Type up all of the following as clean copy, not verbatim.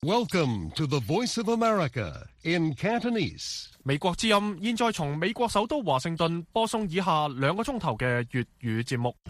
Welcome to the Voice of America in Cantonese. 美國之音現在從美國首都華盛頓播送以下2個鐘頭嘅粵語節目。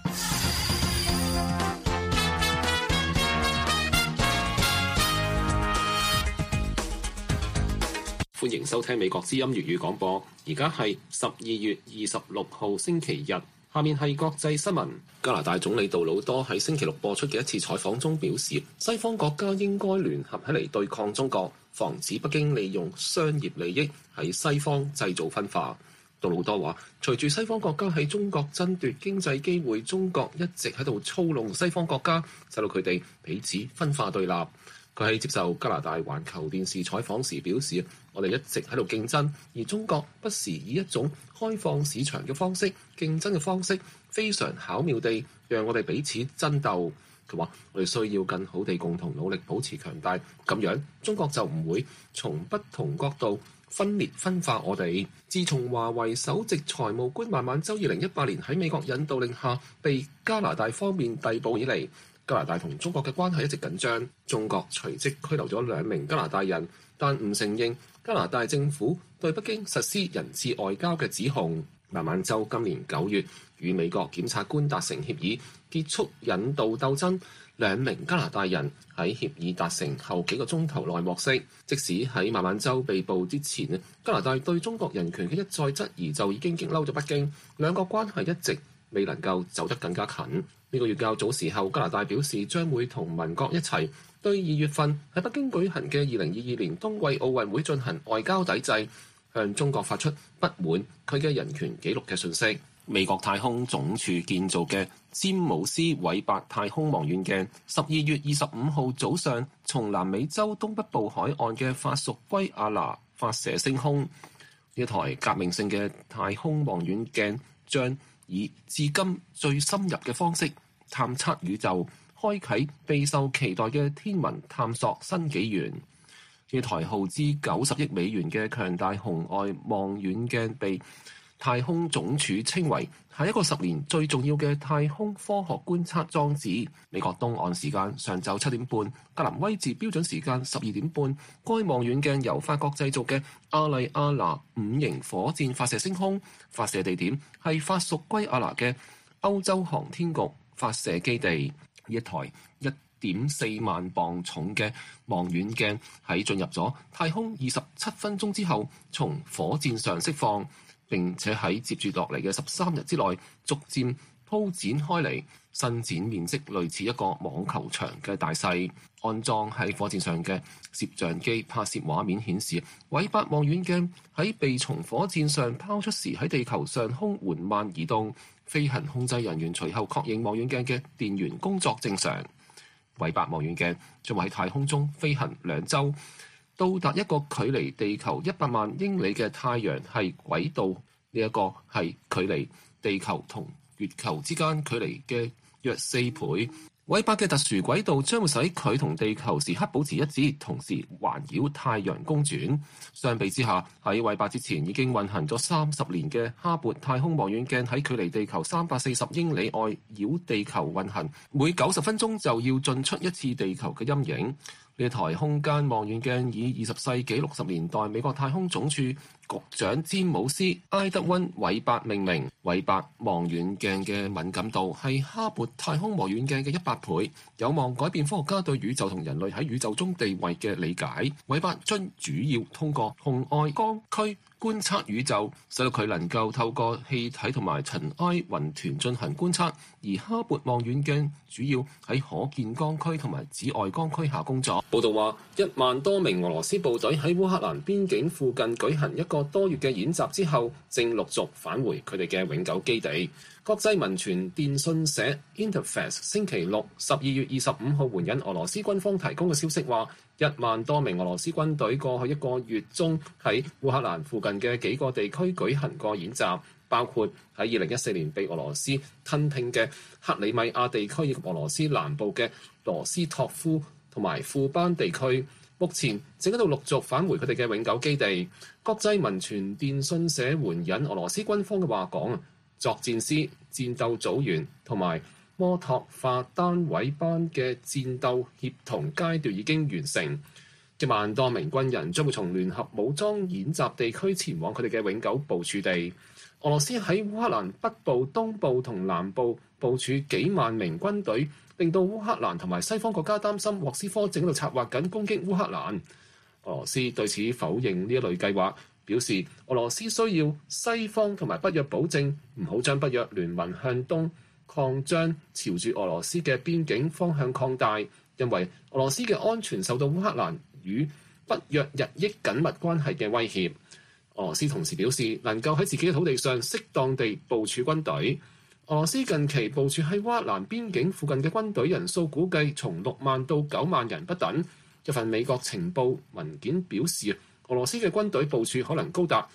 歡迎收聽美國之音粵語廣播。而家係12月26號星期日。下面係國際新聞。加拿大總理杜魯多喺星期六播出嘅一次採訪中表示，西方國家應該聯合起嚟對抗中國，防止北京利用商業利益喺西方製造分化。杜魯多話，隨住西方國家喺中國爭奪經濟機會，中國一直喺度操弄西方國家，使到佢哋彼此分化對立。佢喺接受加拿大環球電視採訪時表示，我哋一直喺度競爭，而中國不時以一種開放市場嘅方式、競爭嘅方式，非常巧妙地讓我哋彼此爭鬥。佢話，我哋需要更好地共同努力保持強大，咁樣中國就唔會從不同角度分裂分化我哋。自從華為首席財務官孟晚舟2018年喺美國引導令下被加拿大方面逮捕以嚟，加拿大同中國嘅關係一直緊張。中國隨即拘留咗2名加拿大人，但唔承認加拿大政府對北京實施人質外交嘅指控。孟晚舟今年9月與美國檢察官達成協議，結束引渡鬥爭。2名加拿大人喺協議達成後幾個鐘頭內獲釋。即使喺孟晚舟被捕之前，加拿大對中國人權嘅一再質疑就已經激嬲咗北京，兩國關係一直未能夠走得更加近。呢個月較早時候，加拿大表示將會同盟國一齊對2月份喺北京舉行嘅2022年冬季奧運會進行外交抵制，向中國發出不滿佢嘅人權紀錄嘅訊息。美國太空總署建造嘅詹姆斯韋伯太空望遠鏡12月25號早上從南美洲東北部海岸嘅法屬圭亞那發射升空。呢台革命性嘅太空望遠鏡將以至今最深入嘅方式探測宇宙，開啟備受期待嘅天文探索新紀元。呢台耗資90億美元嘅強大紅外望遠鏡被太空總署稱為係一個10年最重要嘅太空科學觀測裝置。美國東岸時間上晝7點半，格林威治標準時間12點半，該望遠鏡由法國製造嘅阿麗亞娜5型火箭發射升空，發射地點係法屬圭亞那嘅歐洲航天局發射基地。一台1.4萬磅重嘅望遠鏡喺進入咗太空27分鐘之後，從火箭上釋放，並且喺接住落嚟嘅13日之內逐漸鋪展開嚟，伸展面積類似一個網球場嘅大細。安裝喺火箭上嘅攝像機拍攝畫面顯示，韋伯望遠鏡喺被從火箭上拋出時喺地球上空緩慢移動。飛行控制人員隨後確認望遠鏡嘅電源工作正常。韋伯望遠鏡將會喺太空中飛行2週，到達一個距離地球100萬英里嘅太陽系軌道。呢一個係距離地球同月球之間距離嘅約4倍。韋伯嘅特殊軌道將會使佢同地球時刻保持一致，同時環繞太陽公轉。相比之下，喺韋伯之前已經運行咗30年嘅哈勃太空望遠鏡喺距離地球340英里外繞地球運行，每90分鐘就要進出一次地球嘅陰影。呢台空間望遠鏡以20世紀60年代美國太空總署局長詹姆斯埃德溫韋伯命名。韋伯望遠鏡嘅敏感度係哈勃太空望遠鏡嘅100倍，有望改變科學家對宇宙同人類喺宇宙中地位嘅理解。韋伯將主要通過紅外光區觀察宇宙，使到佢能夠透過氣體同埋塵埃雲團進行觀察，而哈勃望遠鏡主要喺可見光區同埋紫外光區下工作。報道話，1萬多名俄羅斯部隊喺烏克蘭邊境附近舉行一個多月嘅演習之後，正陸續返回佢哋嘅永久基地。國際民傳電訊社 Interfax 星期六12月25號援引俄羅斯軍方提供嘅消息話，1萬多名俄羅斯軍隊過去1個月中喺烏克蘭附近嘅幾個地區舉行過演習，包括喺2014年被俄羅斯吞併嘅克里米亞地區以及俄羅斯南部嘅羅斯托夫同埋庫班地區。目前正喺度陸續返回佢哋嘅永久基地。國際民傳電訊社援引俄羅斯軍方嘅話講，作戰師、戰鬥組員同埋摩托化單位班嘅戰鬥協同階段已經完成。 1萬多名軍人將會從聯合武裝演習地區前往佢哋嘅永久部署地。俄羅斯喺烏克蘭北部、東部同南部部署幾萬名軍隊，令到烏克蘭同埋西方國家擔心莫斯科正喺度策劃緊攻擊烏克蘭。俄羅斯對此否認呢一類計劃，表示俄羅斯需要西方同埋北約保證，唔好將北約聯盟向東擴張，朝住俄羅斯嘅邊境方向擴大，因為俄羅斯嘅安全受到烏克蘭與北約日益緊密關係嘅威脅。俄羅斯同時表示，能夠喺自己嘅土地上適當地部署軍隊。俄羅斯近期部署喺烏克蘭邊境附近嘅軍隊人數估計從6萬到9萬人不等。一份美國情報文件表示，俄羅斯嘅軍隊部署可能高達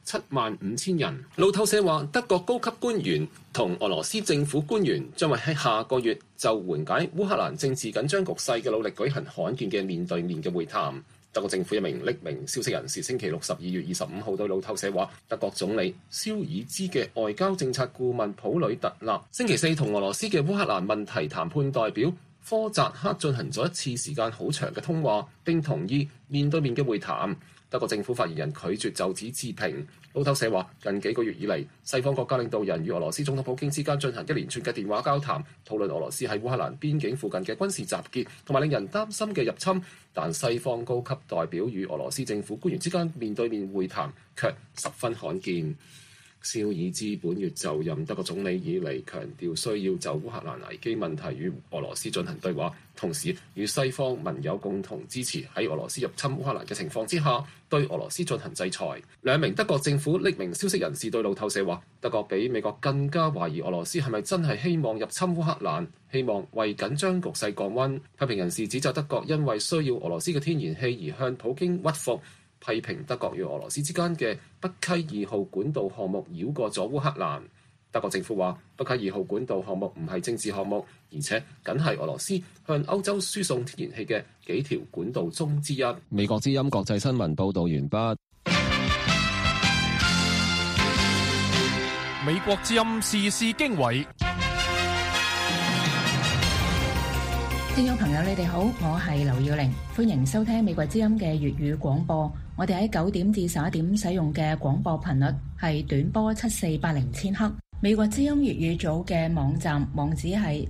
175000人。路透社話，德國高級官員同俄羅斯政府官員將會喺下個月就緩解烏克蘭政治緊張局勢嘅努力舉行罕見嘅面對面嘅會談。德國政府一名匿名消息人士星期六12月25號對路透社話，德國總理肖爾茲嘅外交政策顧問普呂特納星期四同俄羅斯嘅烏克蘭問題談判代表科扎克進行咗一次時間好長嘅通話，並同意面對面嘅會談。德國政府發言人拒絕就此置評。路透社話，近幾個月以嚟，西方國家領導人與俄羅斯總統普京之間進行一連串嘅電話交談，討論俄羅斯喺烏克蘭邊境附近嘅軍事集結同埋令人擔心嘅入侵。但西方高級代表與俄羅斯政府官員之間面對面會談卻十分罕見。肖爾茲本月就任德國總理以嚟，強調需要就烏克蘭危機問題與俄羅斯進行對話，同時與西方盟友共同支持喺俄羅斯入侵烏克蘭嘅情況之下對俄羅斯進行制裁。兩名德國政府匿名消息人士對路透社話，德國比美國更加懷疑俄羅斯係咪真係希望入侵烏克蘭，希望為緊張局勢降溫。批評人士指責德國因為需要俄羅斯嘅天然氣而向普京屈服，批評德國與俄羅斯之間嘅北溪2號管道項目繞過咗烏克蘭。德國政府話，北溪2號管道項目唔係政治項目，而且僅係俄羅斯向歐洲輸送天然氣嘅幾條管道中之一。美國之音國際新聞報導完畢。 美國之音時事經緯。 聽眾朋友，你哋好，我係劉耀玲，歡迎收聽美國之音嘅粵語廣播。我哋喺9點至11點使用嘅廣播頻率係短波7480千赫。美國之音粵語組嘅網站網址係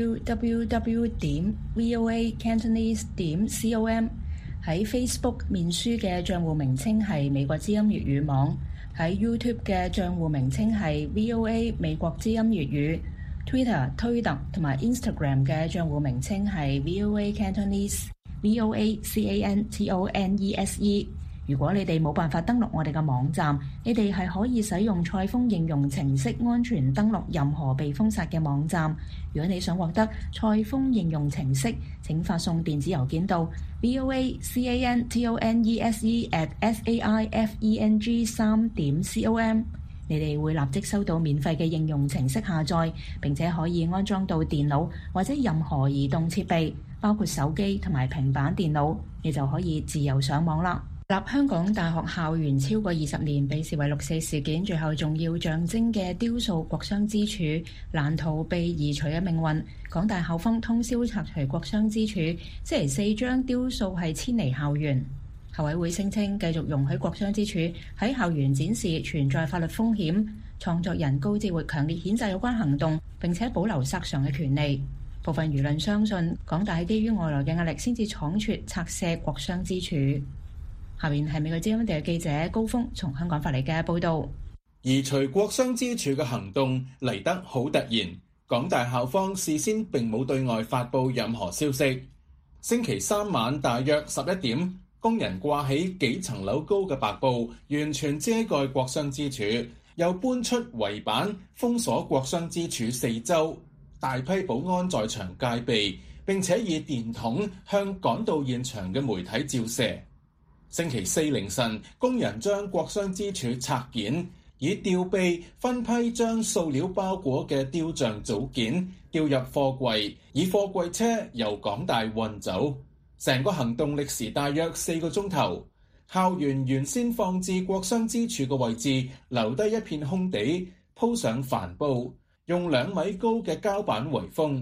www.voacantonese.com。喺 Facebook 面書嘅賬戶名稱係美國之音粵語網，喺 YouTube 嘅賬戶名稱係 VOA 美國之音粵語。Twitter 推特同埋 Instagram 嘅賬戶名稱係 VOA Cantonese VOACANTONESE。如果你哋冇辦法登錄我哋嘅網站，你哋係可以使用蔡鋒應用程式安全登錄任何被封殺嘅網站。如果你想獲得蔡鋒應用程式，請發送電子郵件到 voacantonese@saifeng3.com。你哋會立即收到免費嘅應用程式下載，並且可以安裝到電腦或者任何移動設備，包括手機同埋平板電腦，你就可以自由上網啦。立香港大學校園超過20年，被視為6·4事件最後重要象徵嘅雕塑國殤之柱，難逃被移除嘅命運。港大校方通宵拆除國殤之柱，星期4將雕塑係遷離校園。校委會聲稱繼續容許國殤之柱喺校園展示存在法律風險，創作人高志活強烈譴責有關行動，並且保留索償嘅權利。部分輿論相信港大係基於外來嘅壓力先至倉促拆卸國殤之柱。下面係美國之音嘅記者高峰從香港發嚟嘅報導。 移除國殤之柱嘅行動嚟得好突然，港大校方事先並冇對外發布任何消息。星期3晚大約11點，工人掛起幾層樓高嘅白布，完全遮蓋國殤之柱，又搬出圍板封鎖國殤之柱四周，大批保安在場戒備，並且以電筒向趕到現場嘅媒體照射。星期4凌晨，工人將國殤之柱拆件，以吊臂分批將塑料包裹嘅雕像組件吊入貨櫃，以貨櫃車由港大運走。成個行動歷時大約4個鐘頭。校園原先放置國殤之柱嘅位置留低一片空地，鋪上帆布，用2米高嘅膠板圍封。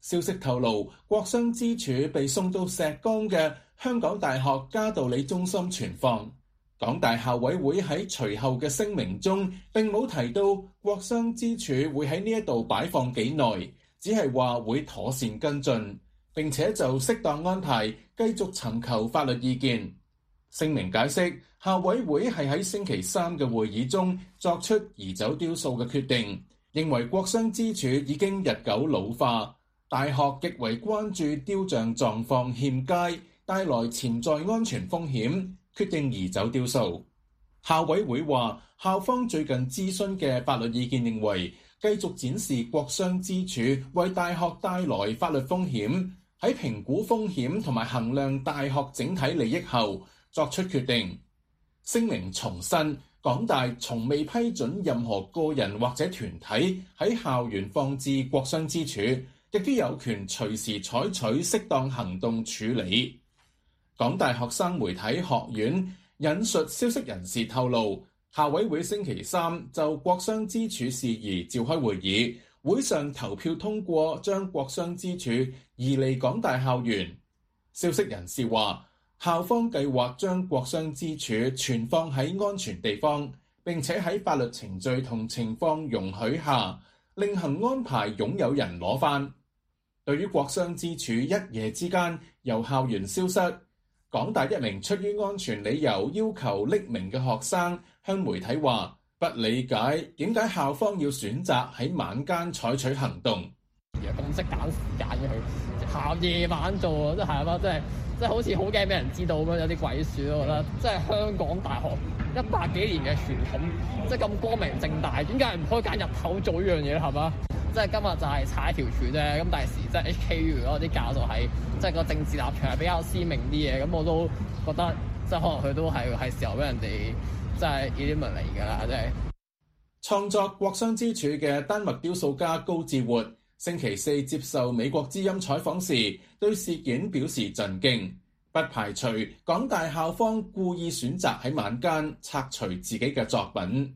消息透露，國殤之柱被送到石崗嘅香港大學嘉道理中心存放。港大校委會喺隨後嘅聲明中並冇提到國殤之柱會喺呢一度擺放幾耐，只係話會妥善跟進，並且就適當安排繼續尋求法律意見。聲明解釋，校委會係喺星期三嘅會議中作出移走雕塑嘅決定，認為國殤之柱已經日久老化，大學極為關注雕像狀況欠佳，帶來潛在安全風險，決定移走雕塑。校委會話，校方最近諮詢嘅法律意見認為，繼續展示國殤之柱為大學帶來法律風險，喺評估風險同埋衡量大學整體利益後作出決定。聲明重申，港大從未批准任何個人或者團體喺校園放置國殤之柱，亦都有權隨時採取適當行動處理。港大學生媒體學院引述消息人士透露，校委會星期三就國殤之柱事宜召開會議，會上投票通過將國殤之柱移離港大校園。消息人士話，校方計劃將國殤之柱存放喺安全地方，並且喺法律程序同情況容許下，另行安排擁有人攞返。對於國殤之柱一夜之間由校園消失，港大一名出於安全理由要求匿名嘅學生向媒體話，不理解點解校方要選擇喺晚間採取行動。 咁識揀時間嘅佢，校夜晚做真係啊嘛，即係好似好驚俾人知道咁樣，有啲鬼鼠咯。我覺得即係香港大學100幾年嘅傳統，即係咁光明正大，點解唔可以揀日頭做呢樣嘢咧？係嘛？即係今日就係踩條柱啫。咁第時即係 HKU 嗰啲教授係即係個政治立場係比較鮮明啲嘢，咁我都覺得即係可能佢都係時候俾人哋即係 eliminate 㗎啦。即係創作國殤之柱嘅丹麥雕塑家高志活星期四接受美國之音採訪時，對事件表示震驚，不排除港大校方故意選擇喺晚間拆除自己嘅作品。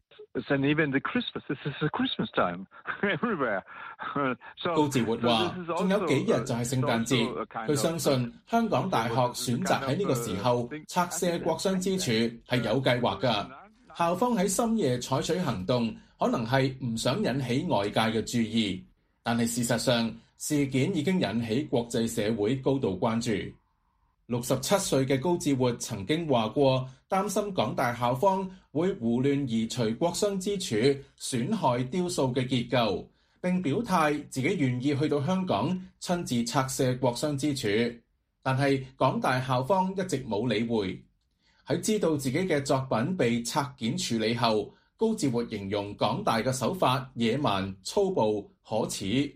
高志活話：仲有幾日就係聖誕節，佢相信香港大學選擇喺呢個時候拆卸國殤之柱係有計劃㗎。校方喺深夜採取行動，可能係唔想引起外界嘅注意。但係事實上，事件已經引起國際社會高度關注。67歲嘅高志活曾經話過，擔心港大校方會胡亂移除國殤之柱，損害雕塑嘅結構，並表態自己願意去到香港親自拆卸國殤之柱。但係港大校方一直冇理會。喺知道自己嘅作品被拆件處理後，高志活形容港大嘅手法野蠻、粗暴、可恥。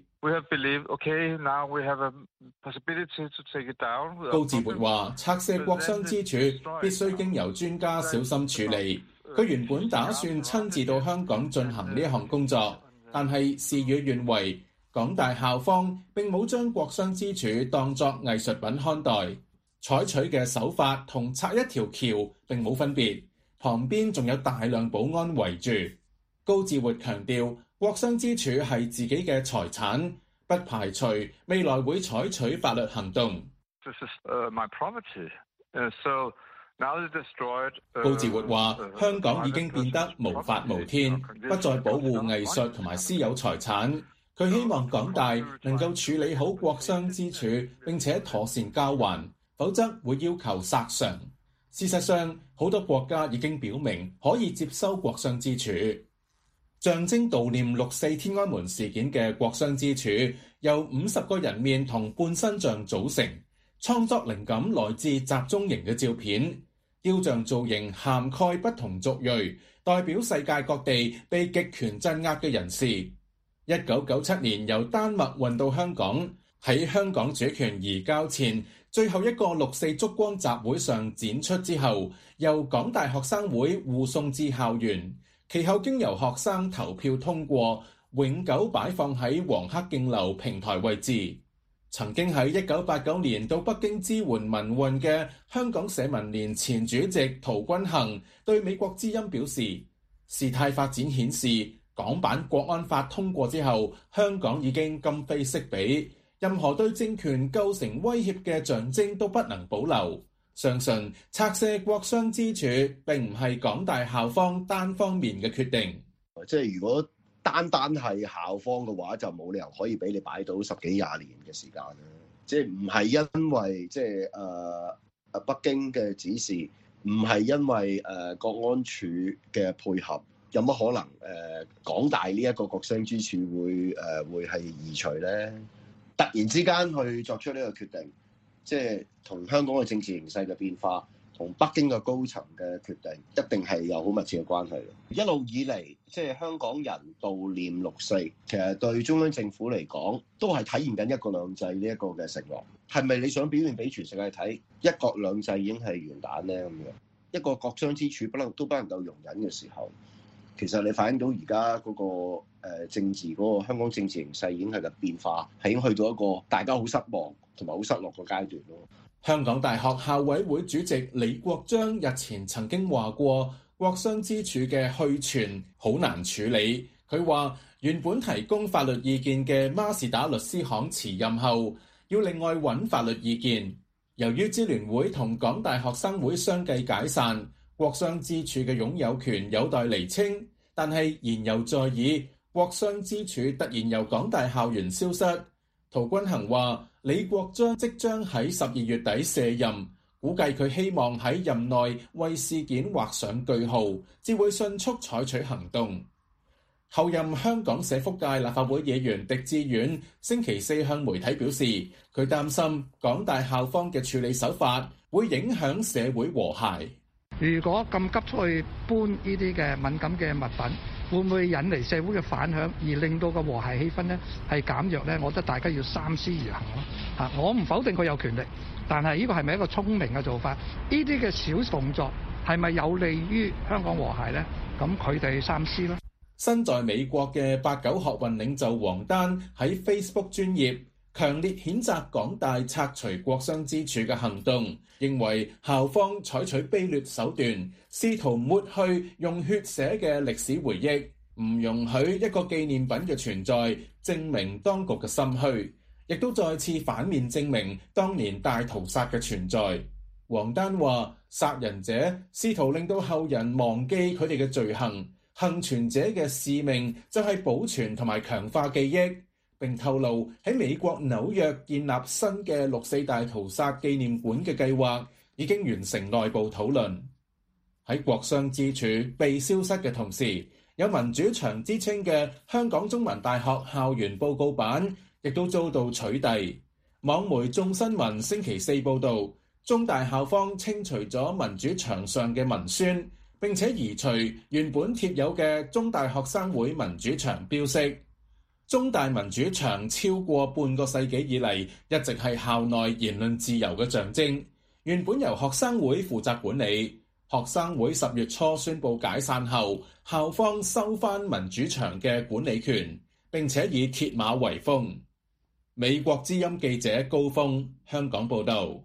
高志活話：拆卸國殤之柱必須經由專家小心處理。佢原本打算親自到香港進行呢一項工作，但係事與願違，港大校方並冇將國殤之柱當作藝術品看待，採取嘅手法同拆一條橋並冇分別。旁邊仲有大量保安圍住。高志活強調，國殤之柱係自己嘅財產，不排除未來會採取法律行動。高志活話：香港已經變得無法無天，不再保護藝術同埋私有財產。佢希望港大能夠處理好國殤之柱，並且妥善交還，否則會要求索償。事實上，好多國家已經表明可以接收國殤之柱。象徵悼念6·4天安門事件嘅國殤之柱，由50個人面同半身像組成，創作靈感來自集中營嘅照片。雕像造型涵蓋不同族裔，代表世界各地被極權鎮壓嘅人士。1997年由丹麥運到香港，喺香港主權移交前，最後一個6·4燭光集會上展出之後，由港大學生會護送至校園，其後經由學生投票通過，永久擺放喺黃克競樓平台位置。曾經喺1989年到北京支援民運嘅香港社民連前主席陶君行對美國之音表示，事態發展顯示，港版國安法通過之後，香港已經今非昔比， 任何對政權構成威脅嘅象徵都不能保留。相信拆卸國殤之柱並唔係港大校方單方面嘅決定。 即係如果單係校方嘅話，就冇理由可以俾你擺到10幾20年嘅時間啦。即係唔係因為即係北京嘅指示，唔係因為國安處嘅配合，有乜可能港大呢一個國殤之柱會係移除咧？突然之間去作出呢個決定，即係同香港嘅政治形勢嘅變化，同北京嘅高層嘅決定，一定係有好密切嘅關係。一路以嚟，即係香港人悼念六四，其實對中央政府嚟講，都係體現緊一國兩制呢一個嘅承諾。係咪你想表現俾全世界睇，一國兩制已經係完蛋咧？咁樣一個國殤之柱都不能夠容忍嘅時候，其實你反映到而家嗰個政治嗰個香港政治形勢已經係個變化，係已經去到一個大家好失望同埋好失落嘅階段咯。 香港大學校委會主席李國章日前曾經話過，國殤之柱嘅去存好難處理。佢話原本提供法律意見嘅孖士打律師行辭任後，要另外揾法律意見。由於支聯會同港大學生會相繼解散，國殤之柱嘅擁有權有待釐清。但係言猶在耳，國殤之柱突然由港大校園消失。陶君行話李國章即將喺12月底卸任，估計佢希望喺任內為事件畫上句號，至會迅速採取行動。後任香港社福界立法會議員狄志遠星期四向媒體表示，佢擔心港大校方嘅處理手法會影響社會和諧。 如果咁急出去搬呢啲嘅敏感嘅物品，會唔會引嚟社會嘅反響，而令到個和諧氣氛呢係減弱呢？我覺得大家要三思而行咯。嚇，我唔否定佢有權力，但係呢個係咪一個聰明嘅做法？呢啲嘅小動作係咪有利於香港和諧呢？咁佢哋三思咯。 身在美國嘅89學運領袖王丹喺 Facebook 專頁強烈譴責港大拆除國殤之柱嘅行動，認為校方採取卑劣手段，試圖抹去用血寫嘅歷史回憶，唔容許一個紀念品嘅存在，證明當局嘅心虛，亦都再次反面證明當年大屠殺嘅存在。王丹話：殺人者試圖令到後人忘記佢哋嘅罪行，幸存者嘅使命就係保存同埋強化記憶。並透露喺美國紐約建立新嘅六四大屠殺紀念館嘅計劃已經完成內部討論。喺國殤之柱被消失嘅同時，有民主牆之稱嘅香港中文大學校園報告版亦都遭到取締。網媒眾新聞星期四報導，中大校方清除咗民主牆上嘅文宣，並且移除原本貼有嘅中大學生會民主牆標識。中大民主牆超過半個世紀以嚟，一直係校內言論自由嘅象徵。原本由學生會負責管理，學生會10月初宣布解散後，校方收返民主牆嘅管理權，並且以鐵馬圍封。美國之音記者高峰，香港報導。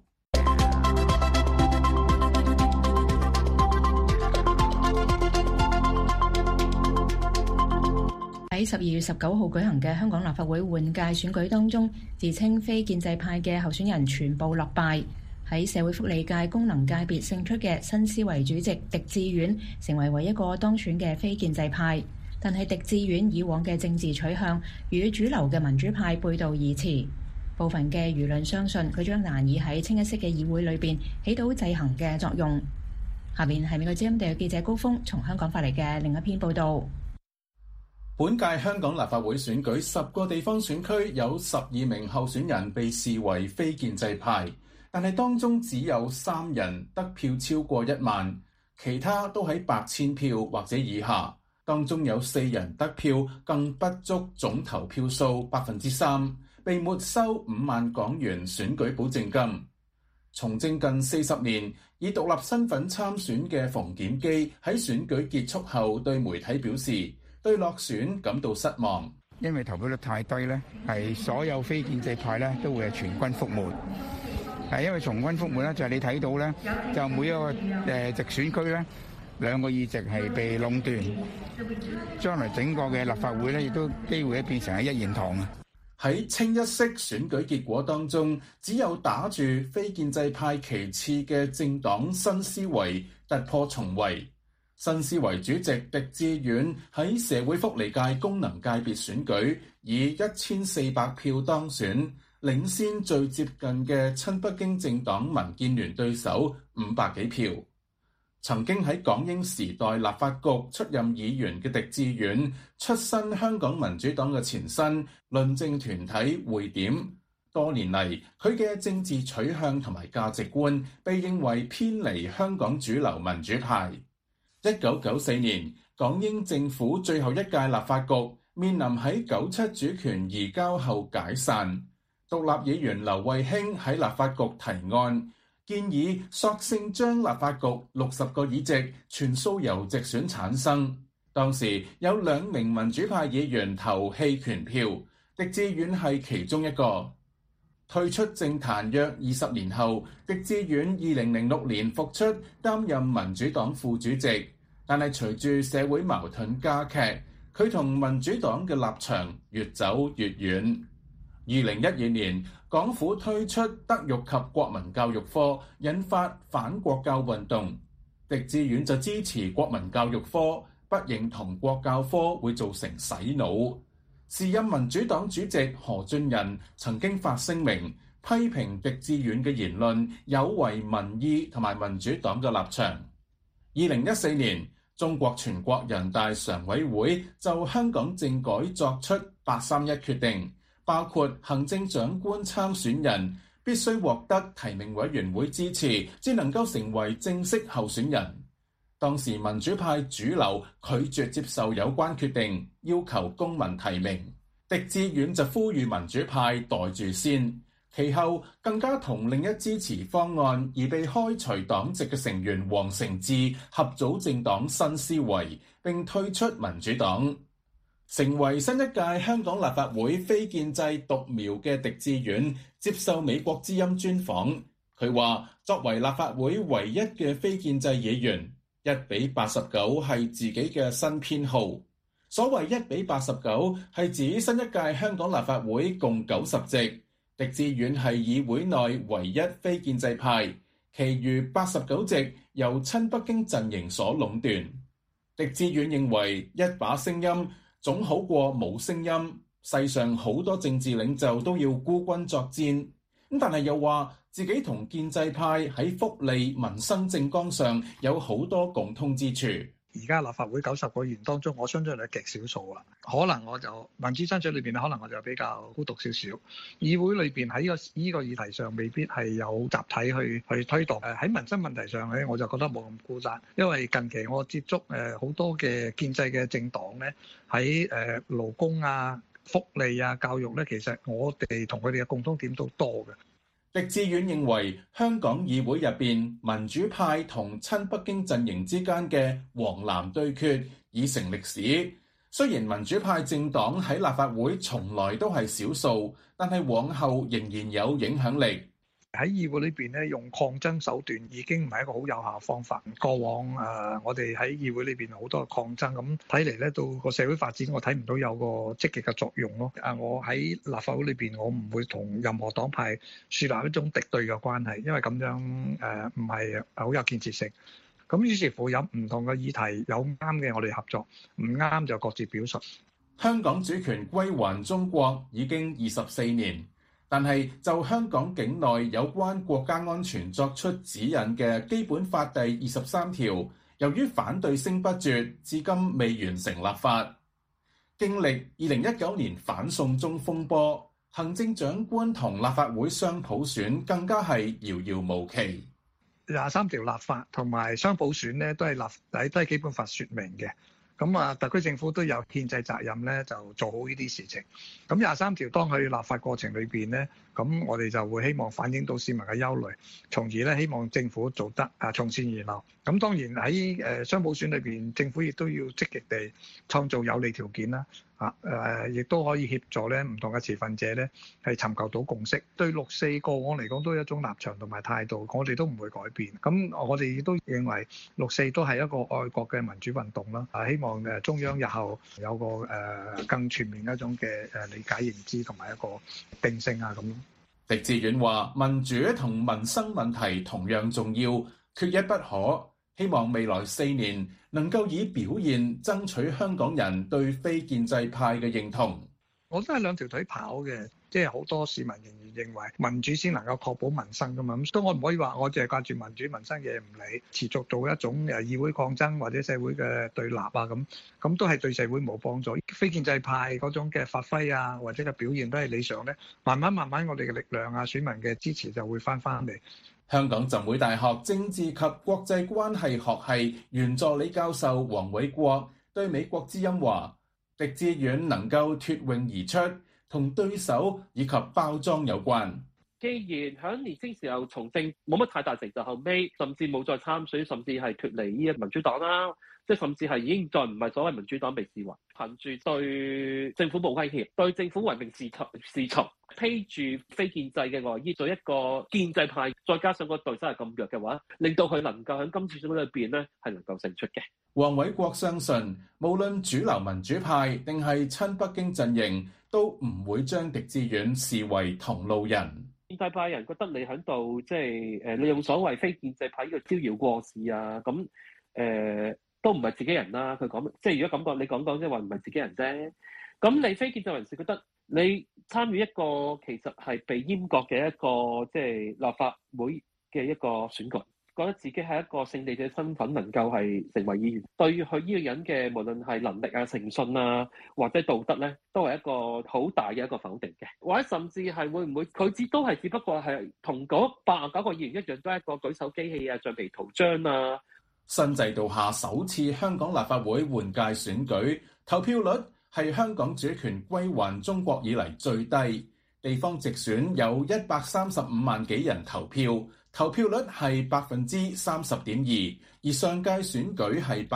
喺12月19號舉行嘅香港立法會換屆選舉當中，自稱非建制派嘅候選人全部落敗。喺社會福利界功能界別勝出嘅新思維主席狄志遠成為唯一一個當選嘅非建制派。但係狄志遠以往嘅政治取向與主流嘅民主派背道而馳，部分嘅輿論相信佢將難以喺清一色嘅議會裏邊起到制衡嘅作用。下面係美國之音地記者高峰從香港發嚟嘅另一篇報導。 本屆香港立法會選舉10個地方選區有12名候選人被視為非建制派，但係當中只有3人得票超過1萬，其他都喺8000票或者以下。當中有4人得票更不足總投票數3%，被沒收5萬港元選舉保證金。從政近40年，以獨立身份參選嘅馮檢基喺選舉結束後對媒體表示，對落選感到失望， 因為投票率太低咧，係所有非建制派咧都會係全軍覆沒。係因為全軍覆沒咧，就係你睇到咧，就每一個直選區咧2個議席係被壟斷，將來整個嘅立法會咧亦都機會變成係一言堂啊！ 喺清一色選舉結果當中，只有打住非建制派旗幟嘅政黨新思維突破重圍。新思維主席狄志遠喺社會福利界功能界別選舉以1400票當選，領先最接近嘅親北京政黨民建聯對手500幾票。曾經喺港英時代立法局出任議員嘅狄志遠，出身香港民主黨嘅前身論政團體匯點。多年嚟，佢嘅政治取向同埋價值觀被認為偏離香港主流民主派。1994年，港英政府最後一屆立法局面臨喺97主權移交後解散，獨立議員劉慧卿喺立法局提案，建議索性將立法局60個議席全數由直選產生。當時有2名民主派議員投棄權票，狄志遠係其中一個。退出政壇約20年後，狄志遠2006年復出擔任民主黨副主席，但係隨住社會矛盾加劇，佢同民主黨嘅立場越走越遠。2012年，港府推出德育及國民教育科，引發反國教運動。狄志遠就支持國民教育科，不認同國教科會造成洗腦。時任民主黨主席何俊仁曾經發聲明，批評狄志遠嘅言論有違民意同埋民主黨嘅立場。2014年，中國全國人大常委會就香港政改作出831決定，包括行政長官參選人必須獲得提名委員會支持，才能夠成為正式候選人。當時民主派主流拒絕接受有關決定，要求公民提名。狄志遠就呼籲民主派袋住先，其後更加同另一支持方案而被開除黨籍嘅成員黃成智合組政黨新思維，並退出民主黨。成為新一屆香港立法會非建制獨苗嘅狄志遠接受美國之音專訪，佢話作為立法會唯一嘅非建制議員，1:89係自己嘅新編號。所謂1:89係指新一屆香港立法會共90席，狄志遠係議會內唯一非建制派，其餘89席由親北京陣營所壟斷。狄志遠認為一把聲音總好過冇聲音，世上好多政治領袖都要孤軍作戰，但係又話自己同建制派喺福利民生政綱上有好多共通之處。 而家立法會90個議員當中，我相信係極少數啦。可能我就民主爭取裏邊，可能我就比較孤獨少少。議會裏邊喺呢個議題上，未必係有集體去推動。喺民生問題上咧，我就覺得冇咁孤單。因為近期我接觸好多嘅建制嘅政黨咧，喺勞工啊、福利啊、教育咧，其實我哋同佢哋嘅共通點都多嘅。 狄志遠認為香港議會入邊民主派同親北京陣營之間嘅黃藍對決已成歷史。雖然民主派政黨喺立法會從來都係少數，但係往後仍然有影響力。 喺議會裏邊咧，用抗爭手段已經唔係一個好有效方法。過往我哋喺議會裏邊好多抗爭，咁睇嚟咧，到個社會發展，我睇唔到有個積極嘅作用咯。我喺立法會裏邊，我唔會同任何黨派樹立一種敵對嘅關係，因為咁樣唔係好有建設性。咁於是乎有唔同嘅議題，有啱嘅我哋合作，唔啱就各自表述。 香港主權歸還中國已經24年。但係就香港境內有關國家安全作出指引嘅《基本法》第23條，由於反對聲不絕，至今未完成立法。經歷2019年反送中風波，行政長官同立法會雙普選更加係遙遙無期。 23條立法同埋雙普選咧，都係《基本法》説明嘅。咁特區政府都有憲制責任咧，就做好呢啲事情。咁23條當佢立法過程裏邊咧，咁我哋就會希望反映到市民嘅憂慮，從而咧希望政府做得從善如流。咁當然喺雙普選裏邊，政府亦都要積極地創造有利條件啦。 亦都可以協助咧唔同嘅持份者咧係尋求到共識。對六四個案嚟講都係一種立場同埋態度，我哋都唔會改變。咁我哋亦都認為六四都係一個愛國嘅民主運動啦。希望中央日後有個更全面一種嘅理解認知同埋一個定性啊咁。 狄志遠話：民主同民生問題同樣重要，缺一不可。希望未來4年能夠以表現爭取香港人對非建制派嘅認同。 我都係兩條腿跑嘅，即係好多市民仍然認為民主先能夠確保民生㗎嘛。咁所以我唔可以話我淨係掛住民主民生嘢唔理，持續做一種議會抗爭或者社會嘅對立啊咁都係對社會冇幫助。非建制派嗰種嘅發揮啊或者嘅表現都係理想咧，慢慢我哋嘅力量啊選民嘅支持就會翻嚟。 香港浸會大學政治及國際關係學系原助理教授黃偉國對美國之音話：狄志遠能夠脫穎而出，同對手以及包裝有關。 既然喺年輕時候從政冇乜太大成就，後尾甚至冇再參選，甚至係脫離呢個民主黨啦，即係甚至係已經再唔係所謂民主黨被視為，憑住對政府冇威脅、對政府唯命是從，披住非建制嘅外衣，做一個建制派，再加上個對手係咁弱嘅話，令到佢能夠喺今次選舉裏邊咧係能夠勝出嘅。 黃偉國相信，無論主流民主派定係親北京陣營，都唔會將狄志遠視為同路人。 建制派人覺得你喺度即係你用所謂非建制派呢個招搖過市啊，咁都唔係自己人啦。佢講即係如果感覺你講即係話唔係自己人啫。咁你非建制人士覺得你參與一個其實係被閹割嘅一個即係立法會嘅一個選舉，覺得自己係一個勝利者身份，能夠係成為議員，對佢呢個人嘅無論係能力啊、誠信啊或者道德咧，都係一個好大嘅一個否定嘅，或者甚至係會唔會佢只不過係同嗰89個議員一樣，都係一個舉手機器啊、橡皮圖章啊。 新制度下首次香港立法會換屆選舉，投票率係香港主權歸還中國以嚟最低，地方直選有135萬幾人投票，投票率係30.2%，而上屆選舉係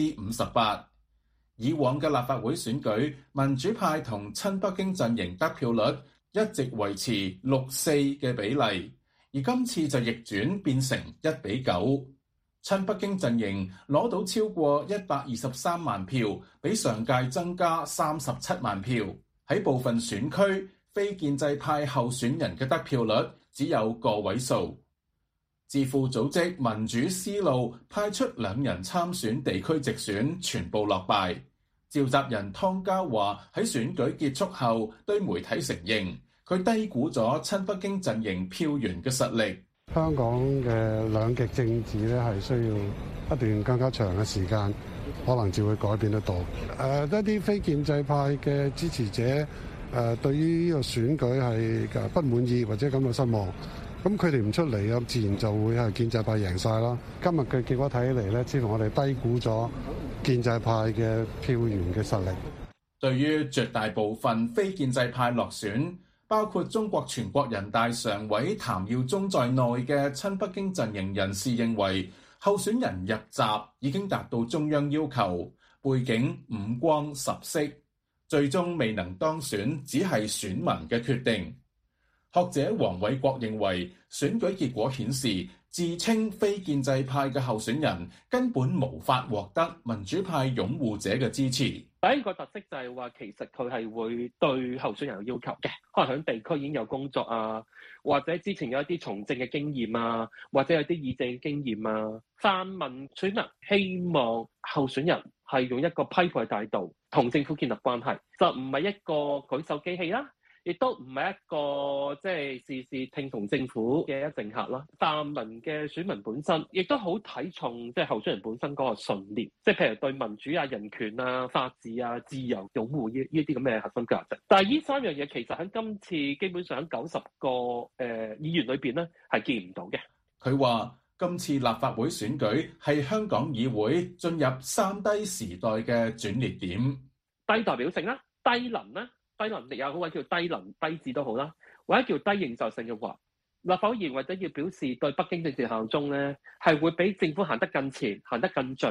58%。以往嘅立法會選舉，民主派同親北京陣營得票率一直維持6-4嘅比例，而今次就逆轉變成1-9。親北京陣營攞到超過123萬票，比上屆增加37萬票。喺部分選區，非建制派候選人嘅得票率只有個位數。智庫組織民主思路派出2人參選地區直選，全部落敗。召集人湯家驊喺選舉結束後對媒體承認，佢低估咗親北京陣營票源嘅實力。 香港嘅兩極政治咧，係需要一段更加長嘅時間，可能至會改變得到。一啲非建制派嘅支持者對於呢個選舉係不滿意或者感到失望，咁佢哋唔出嚟啊，自然就會係建制派贏晒啦。今日嘅結果睇起嚟咧，似乎我哋低估咗建制派嘅票源嘅實力。 對於絕大部分非建制派落選，包括中國全國人大常委譚耀宗在內嘅親北京陣營人士認為，候選人入閘已經達到中央要求，背景五光十色，最終未能當選只係選民嘅決定。學者黃偉國認為，選舉結果顯示，自稱非建制派嘅候選人根本無法獲得民主派擁護者嘅支持。 第一個特色就係話，其實佢係會對候選人有要求嘅，可能喺地區已經有工作啊，或者之前有一啲從政嘅經驗啊，或者有啲議政經驗啊。泛民選民希望候選人係用一個批判嘅態度同政府建立關係，就唔係一個舉手機器啦。亦都唔係一個即係事事聽從政府嘅一政客啦。泛民嘅選民本身亦都好睇重即係候選人本身嗰個信念，即係譬如對民主啊、人權啊、法治啊、自由擁護呢啲咁嘅核心價值。但係呢三樣嘢其實喺今次基本上90個議員裏邊咧係見唔到嘅。 佢話今次立法會選舉係香港議會進入三低時代嘅轉捩點， 低代表性啦，低能啦。低能力也好，或者叫低能低智都好啦，或者叫低認受性嘅話，立法會議員或者要表示對北京政治效忠咧，係會比政府行得更前、行得更盡，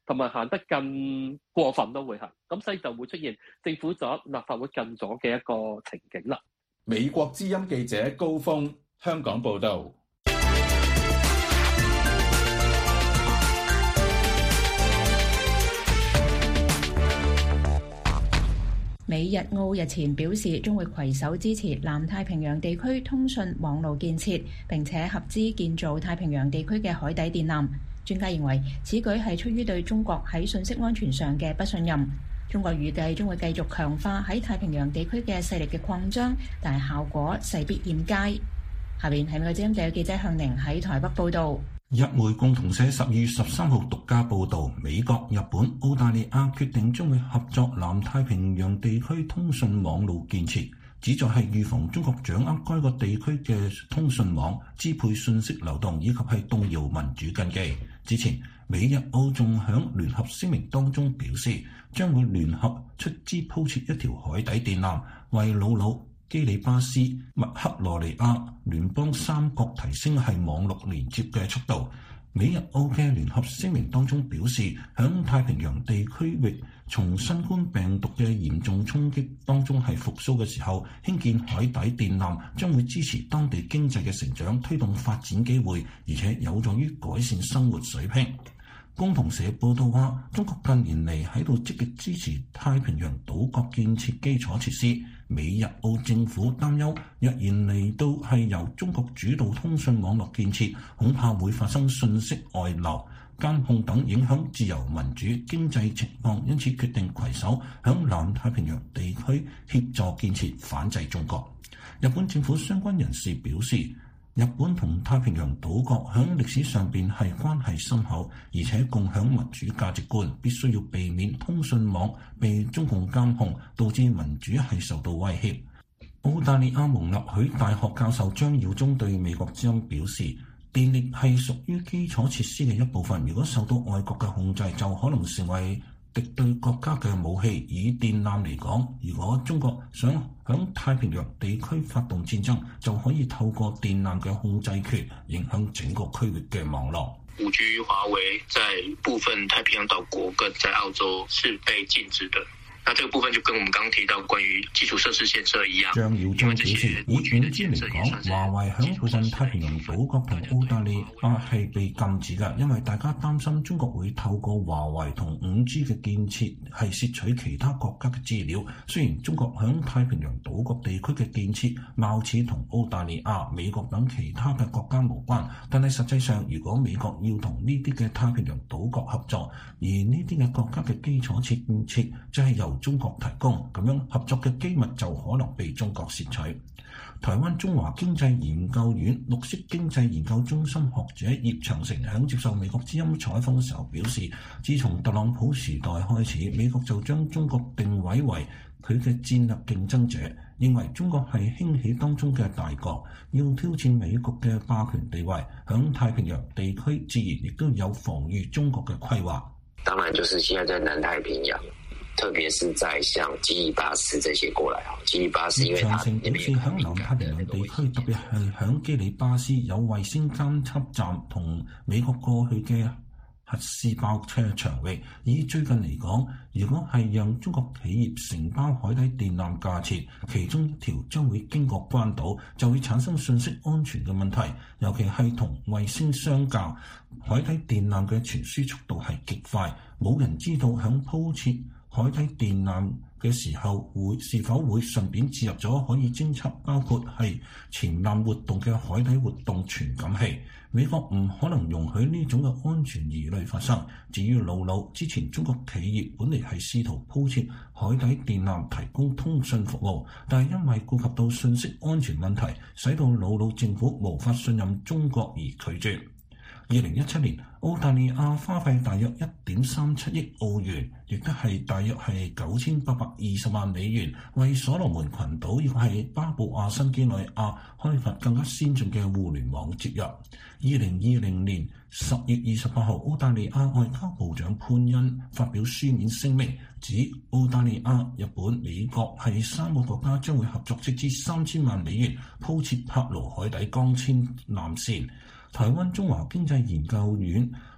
同埋行得更過分都會係，咁所以就會出現政府左立法會近左嘅一個情景啦。 美國之音記者高峰，香港報導。 美日澳日前表示將會攜手支持南太平洋地區通訊網絡建設，並且合資建造太平洋地區嘅海底電纜。專家認為此舉係出於對中國喺信息安全上嘅不信任。中國預計將會繼續強化喺太平洋地區嘅勢力嘅擴張，但係效果勢必欠佳。下邊係美國之音就有記者向寧喺台北報導。 日媒共同社12月13號獨家報導，美國、日本、澳大利亞決定將會合作南太平洋地區通訊網路建設，旨在係預防中國掌握該個地區嘅通訊網、支配信息流動以及係動搖民主根基。之前，美日澳仲響聯合聲明當中表示，將會聯合出資鋪設一條海底電纜，為魯魯、基里巴斯、密克羅尼亞聯邦三國提升係網絡連接嘅速度。美日澳嘅聯合聲明當中表示，響太平洋地區域從新冠病毒嘅嚴重衝擊當中係復甦嘅時候，興建海底電纜將會支持當地經濟嘅成長，推動發展機會，而且有助於改善生活水平。共同社報道話，中國近年嚟喺度積極支持太平洋島國建設基礎設施。美日澳政府擔憂，若然嚟到係由中國主導通訊網絡建設，恐怕會發生信息外流、監控等影響自由民主經濟情況，因此決定攜手響南太平洋地區協助建設，反制中國。日本政府相關人士表示，日本同太平洋島國響歷史上邊係關係深厚，而且共享民主價值觀，必須要避免通訊網被中共監控，導致民主係受到威脅。澳大利亞蒙納許大學教授張耀忠對美國之音表示，電力係屬於基礎設施嘅一部分，如果受到外國嘅控制，就可能成為敵對國家嘅武器。以電纜嚟講，如果中國想響太平洋地區發動戰爭，就可以透過電纜嘅控制權影響整個區域嘅網絡。 5G 華為在部分太平洋島國跟在澳洲是被禁止的。那這個部分就跟我們剛剛提到關於基礎設施建設一樣。 張耀忠表示，以 5G 嚟講，華為響部分太平洋島國同澳大利亞係被禁止嘅，因為大家擔心中國會透過華為同 5G 嘅建設係竊取其他國家嘅資料。雖然中國響太平洋島國地區嘅建設貌似同澳大利亞、美國等其他嘅國家無關，但係實際上，如果美國要同呢啲嘅太平洋島國合作，而呢啲嘅國家嘅基礎建設就係由中國提供，咁樣合作嘅機密就可能被中國竊取。台灣中華經濟研究院綠色經濟研究中心學者葉長成喺接受美國之音採訪嘅時候表示，自從特朗普時代開始，美國就將中國定位為佢嘅戰略競爭者，認為中國係興起當中嘅大國，要挑戰美國嘅霸權地位，響太平洋地區自然亦都有防禦中國嘅規劃。 當然就是現在在南太平洋，特別是在像基里巴斯這些過來啊，基里巴斯因為它長城表示響南太平洋地區，特別係響基里巴斯有衛星監測站同美國過去嘅核試爆車場域。以最近嚟講，如果係讓中國企業承包海底電纜架設，其中一條將會經過關島，就會產生信息安全嘅問題，尤其係同衛星相較，海底電纜嘅傳輸速度係極快，冇人知道響鋪設海底電纜嘅時候是否會順便置入咗可以偵測包括係潛艦活動嘅海底活動傳感器。美國唔可能容許呢種嘅安全疑慮發生。至於魯魯，之前中國企業本嚟係試圖鋪設海底電纜提供通訊服務，但係因為顧及到信息安全問題，使到魯魯政府無法信任中國而拒絕。2017年，澳大利亞花費大約1.37億澳元，亦都係大約係9820萬美元，為所羅門群島亦係巴布亞新幾內亞開發更加先進嘅互聯網接入。2020年10月28號，澳大利亞外交部長潘恩發表書面聲明，指澳大利亞、日本、美國係3個國家將會合作斥資3000萬美元鋪設柏勞海底光纖纜線。台灣中華經濟研究院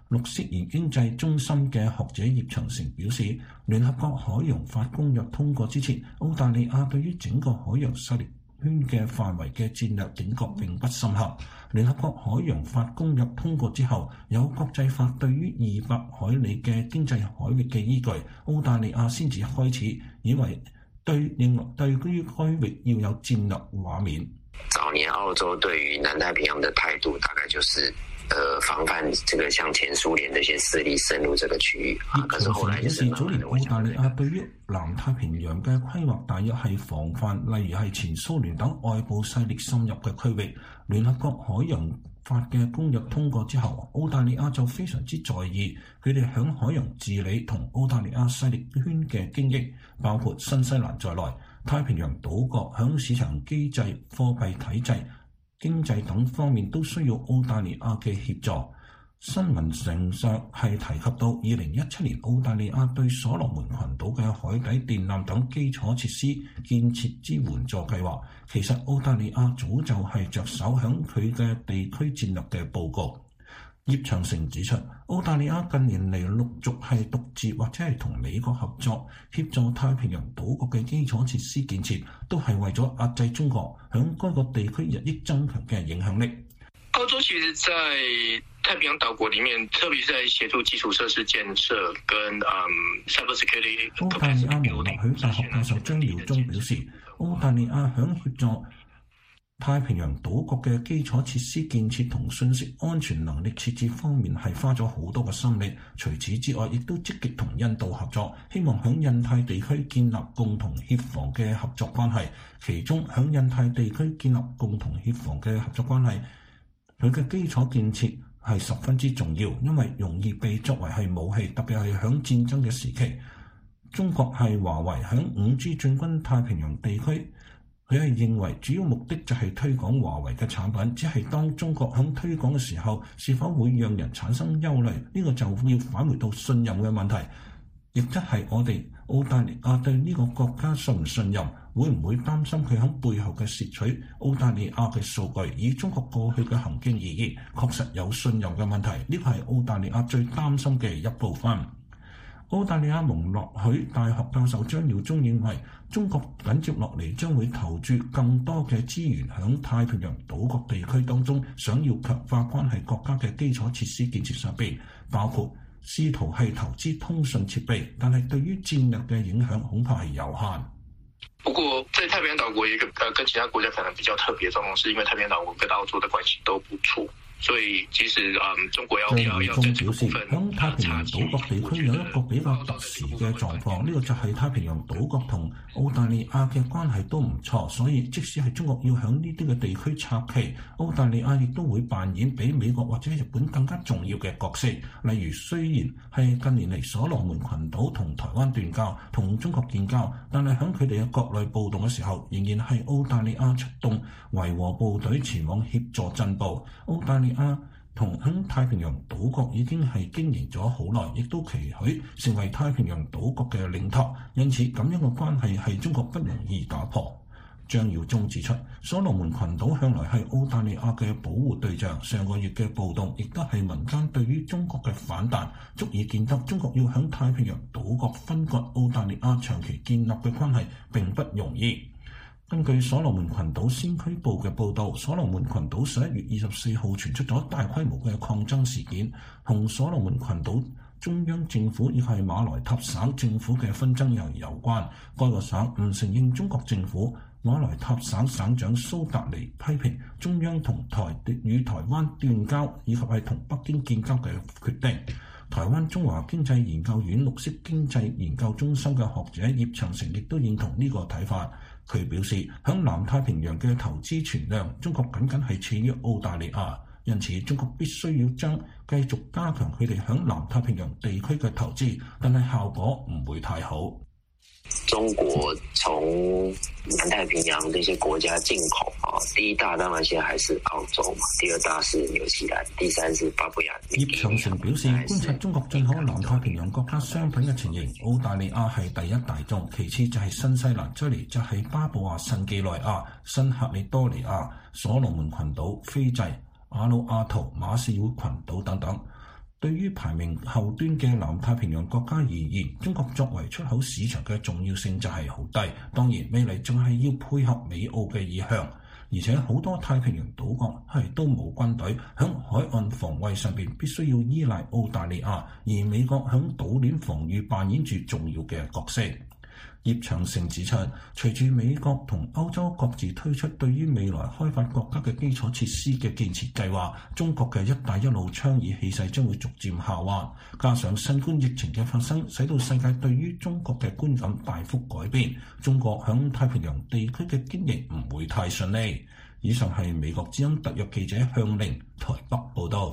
綠色而經濟中心嘅學者葉長成表示，聯合國海洋法公約通過之前，澳大利亞對於整個海洋勢力圈嘅範圍嘅戰略警覺並不深刻。聯合國海洋法公約通過之後，有國際法對於200海里嘅經濟海域嘅依據，澳大利亞先至開始以為認為對於該域要有戰略畫面。 早年澳洲對於南太平洋的態度大概就是防範這個像前蘇聯這些勢力滲入這個區域。可是後來就是早年澳大利亞對於南太平洋嘅規劃大約係防範，例如係前蘇聯等外部勢力滲入嘅區域。聯合國海洋法嘅公約通過之後，澳大利亞就非常之在意佢哋響海洋治理同澳大利亞勢力圈嘅經驗，包括新西蘭在內，太平洋島國響市場機制、貨幣體制、經濟等方面都需要澳大利亞嘅協助。新聞上係提及到2017年澳大利亞對所羅門群島嘅海底電纜等基礎設施建設之援助計劃，其實澳大利亞早就係着手響佢嘅地區戰略嘅報告。葉長成指出，澳大利亞近年嚟陸續係獨自或者係同美國合作協助太平洋島國嘅基礎設施建設，都係為咗壓制中國響該個地區日益增強嘅影響力。 澳洲其實在太平洋島國裡面，特別是在協助基礎設施建設跟cybersecurity。 澳大利亞蒙特許大學教授張耀忠表示，澳大利亞響協助太平洋島國嘅基礎設施建設同信息安全能力設置方面係花咗好多嘅心力。除此之外，亦都積極同印度合作，希望響印太地區建立共同協防嘅合作關係。其中響印太地區建立共同協防嘅合作關係，佢嘅基礎建設係十分之重要，因為容易被作為係武器，特別係響戰爭嘅時期。中國係華為響 5G 進軍太平洋地區，佢係認為主要目的就係推廣華為嘅產品，只係當中國響推廣嘅時候，是否會讓人產生憂慮？呢個就要返回到信任嘅問題，亦即係我哋澳大利亞對呢個國家信唔信任？會唔會擔心佢喺背後嘅竊取澳大利亞嘅數據？以中國過去嘅行徑而言，確實有信任嘅問題，呢個係澳大利亞最擔心嘅一部分。澳大利亞蒙特許大學教授張耀忠認為，中國緊接落嚟將會投注更多嘅資源響太平洋島國地區當中，想要強化關係國家嘅基礎設施建設上邊，包括試圖係投資通訊設備，但係對於戰略嘅影響恐怕係有限。 不過，在太平洋島國有一個跟其他國家可能比較特別嘅狀況，是因為太平洋島國跟澳洲的關係都不錯。所以其實中國要在這個部分， 響太平洋島國地區有一個比較特殊嘅狀況，呢個就係太平洋島國同澳大利亞嘅關係都唔錯，所以即使係中國要響呢啲嘅地區插旗，澳大利亞亦都會扮演比美國或者日本更加重要嘅角色。例如，雖然係近年嚟所羅門群島同台灣斷交，同中國建交，但係響佢哋嘅國內暴動嘅時候，仍然係澳大利亞出動維和部隊前往協助鎮暴。澳大利亞同響太平洋島國已經係經營咗好耐，亦都期許成為太平洋島國嘅領頭，因此咁樣嘅關係係中國不容易打破。張耀忠指出，所羅門群島向來係澳大利亞嘅保護對象，上個月嘅暴動亦都係民間對於中國嘅反彈，足以見得中國要響太平洋島國分割澳大利亞長期建立嘅關係並不容易。根據所羅門群島先驅報嘅報導，所羅門群島11月24號傳出咗大規模嘅抗爭事件，同所羅門群島中央政府亦係馬來塔省政府嘅紛爭又有關。該個省唔承認中國政府。馬來塔省省長蘇達尼批評中央與台灣斷交，以及係同北京建交嘅決定。台灣中華經濟研究院綠色經濟研究中心嘅學者葉長成亦都認同呢個睇法。佢表示，響南太平洋嘅投資存量，中國僅僅係次於澳大利亞，因此中國必須要繼續加強佢哋響南太平洋地區嘅投資，但係效果唔會太好。 中國從南太平洋這些國家進口第一大當然現在還是澳洲嘛，第二大是紐西蘭，第三是巴布亞。 葉長成表示，觀察中國進口南太平洋國家商品嘅情形，澳大利亞係第一大宗，其次就係新西蘭，再嚟就係巴布亞新幾內亞、新喀里多尼亞、所羅門群島、斐濟、瓦努阿圖、馬紹爾群島等等。 對於排名後端嘅南太平洋國家而言，中國作為出口市場嘅重要性就係好低。當然，未來仲係要配合美澳嘅意向，而且好多太平洋島國都冇軍隊，響海岸防衛上邊必須要依賴澳大利亞，而美國響島鏈防禦扮演住重要嘅角色。葉長成指出，隨住美國同歐洲各自推出對於未來開發國家嘅基礎設施嘅建設計劃，中國嘅一帶一路倡議氣勢將會逐漸下滑。加上新冠疫情嘅發生，使到世界對於中國嘅觀感大幅改變，中國響太平洋地區嘅經營唔會太順利。以上係美國之音特約記者向凌台北報道。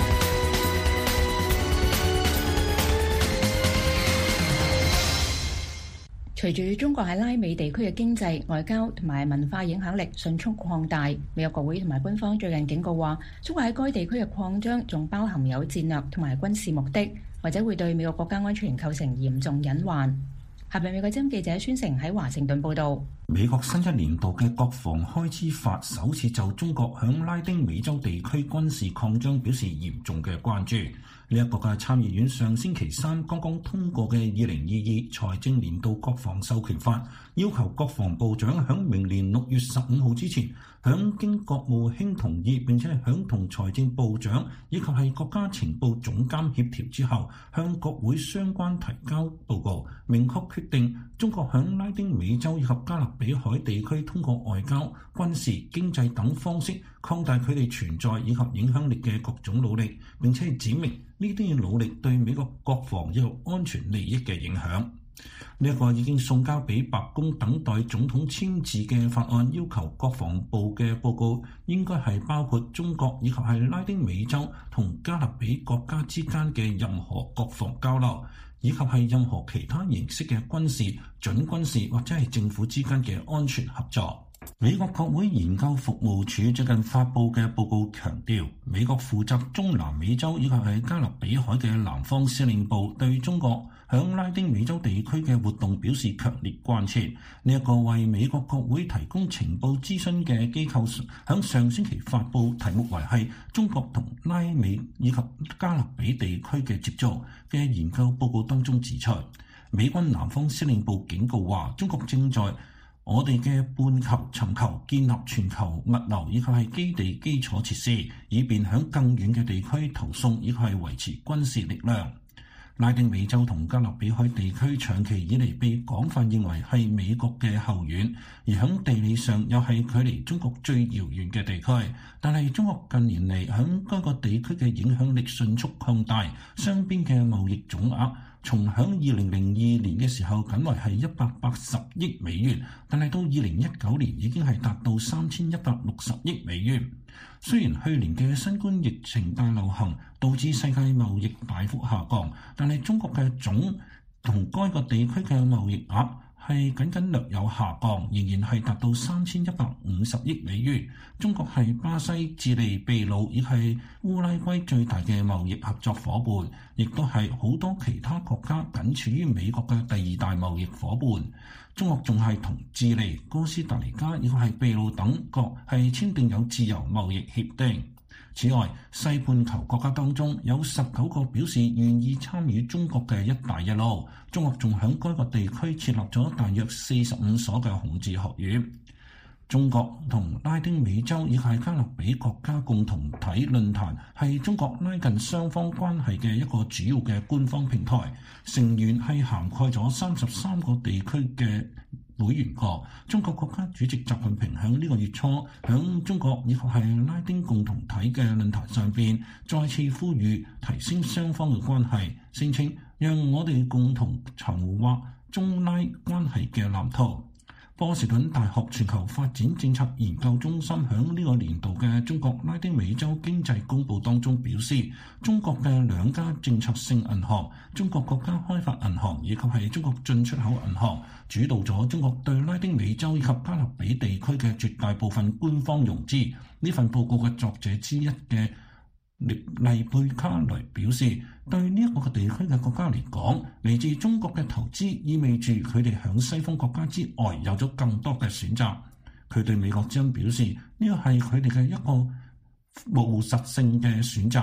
隨住中國喺拉美地區嘅經濟、外交同埋文化影響力迅速擴大，美國國會同埋官方最近警告話，中國喺該地區嘅擴張仲包含有戰略同埋軍事目的，或者會對美國國家安全構成嚴重隱患。下邊美國之音記者孫成喺華盛頓報導。 美國新一年度嘅國防開支法首次就中國響拉丁美洲地區軍事擴張表示嚴重嘅關注。呢一個嘅參議院上星期三剛剛通過嘅2022財政年度國防授權法，要求國防部長響明年6月15號之前，響經國務卿同意並且響同財政部長以及係國家情報總監協調之後，向國會相關提交報告，明確決定中國響拉丁美洲以及加勒比海地區通過外交、軍事、經濟等方式擴大佢哋存在以及影響力嘅各種努力，並且指明呢啲努力對美國國防以及安全利益嘅影響。呢一個已經送交俾白宮等待總統簽字嘅法案，要求國防部嘅報告應該係包括中國以及係拉丁美洲同加勒比國家之間嘅任何國防交流，以及係任何其他形式嘅軍事、準軍事或者係政府之間嘅安全合作。美國國會研究服務處最近發布嘅報告強調，美國負責中南美洲以及係加勒比海嘅南方司令部對中國響拉丁美洲地區嘅活動表示強烈關切。呢一個為美國國會提供情報諮詢嘅機構響上星期發布題目為係中國同拉美以及加勒比地區嘅接觸嘅研究報告當中指出，美軍南方司令部警告話，中國正在我哋嘅半球尋求建立全球物流以及係基地基礎設施，以便響更遠嘅地區投送以及係維持軍事力量。拉丁美洲同加勒比海地區長期以嚟被廣泛認為係美國嘅後院，而響地理上又係距離中國最遙遠嘅地區。但係中國近年嚟響該個地區嘅影響力迅速擴大，雙邊嘅貿易總額從響2002年嘅時候僅為係180億美元，但係到2019年已經係達到3160億美元。雖然去年嘅新冠疫情大流行導致世界貿易大幅下降，但係中國嘅總同該個地區嘅貿易額係僅略有下降，仍然係達到3150億美元。中國係巴西、智利、秘魯以及烏拉圭最大嘅貿易合作夥伴，亦都係好多其他國家僅次於美國嘅第二大貿易夥伴。中國仲係同智利、哥斯達黎加以及係秘魯等國係簽訂有自由貿易協定。此外，西半球國家當中有19個表示願意參與中國嘅一帶一路。中國仲喺該個地區設立咗大約45所嘅孔子學院。中國同拉丁美洲以及加勒比國家共同體論壇係中國拉近雙方關係嘅一個主要嘅官方平台，成員係涵蓋咗33個地區嘅會員國。中國國家主席習近平喺呢個月初喺中國以及係拉丁共同體嘅論壇上邊再次呼籲提升雙方嘅關係，聲稱讓我哋共同籌劃中拉關係嘅藍圖。波士頓大學全球發展政策研究中心喺呢個年度嘅中國拉丁美洲經濟公報當中表示，中國嘅兩家政策性銀行，中國國家開發銀行以及係中國進出口銀行，主導咗中國對拉丁美洲以及加勒比地區嘅絕大部分官方融資。呢份報告嘅作者之一嘅利佩卡雷表示，對呢一個地區嘅國家嚟講，嚟自中國嘅投資意味住佢哋響西方國家之外有咗更多嘅選擇。佢對美國之音表示，呢個係佢哋嘅一個務實性嘅選擇，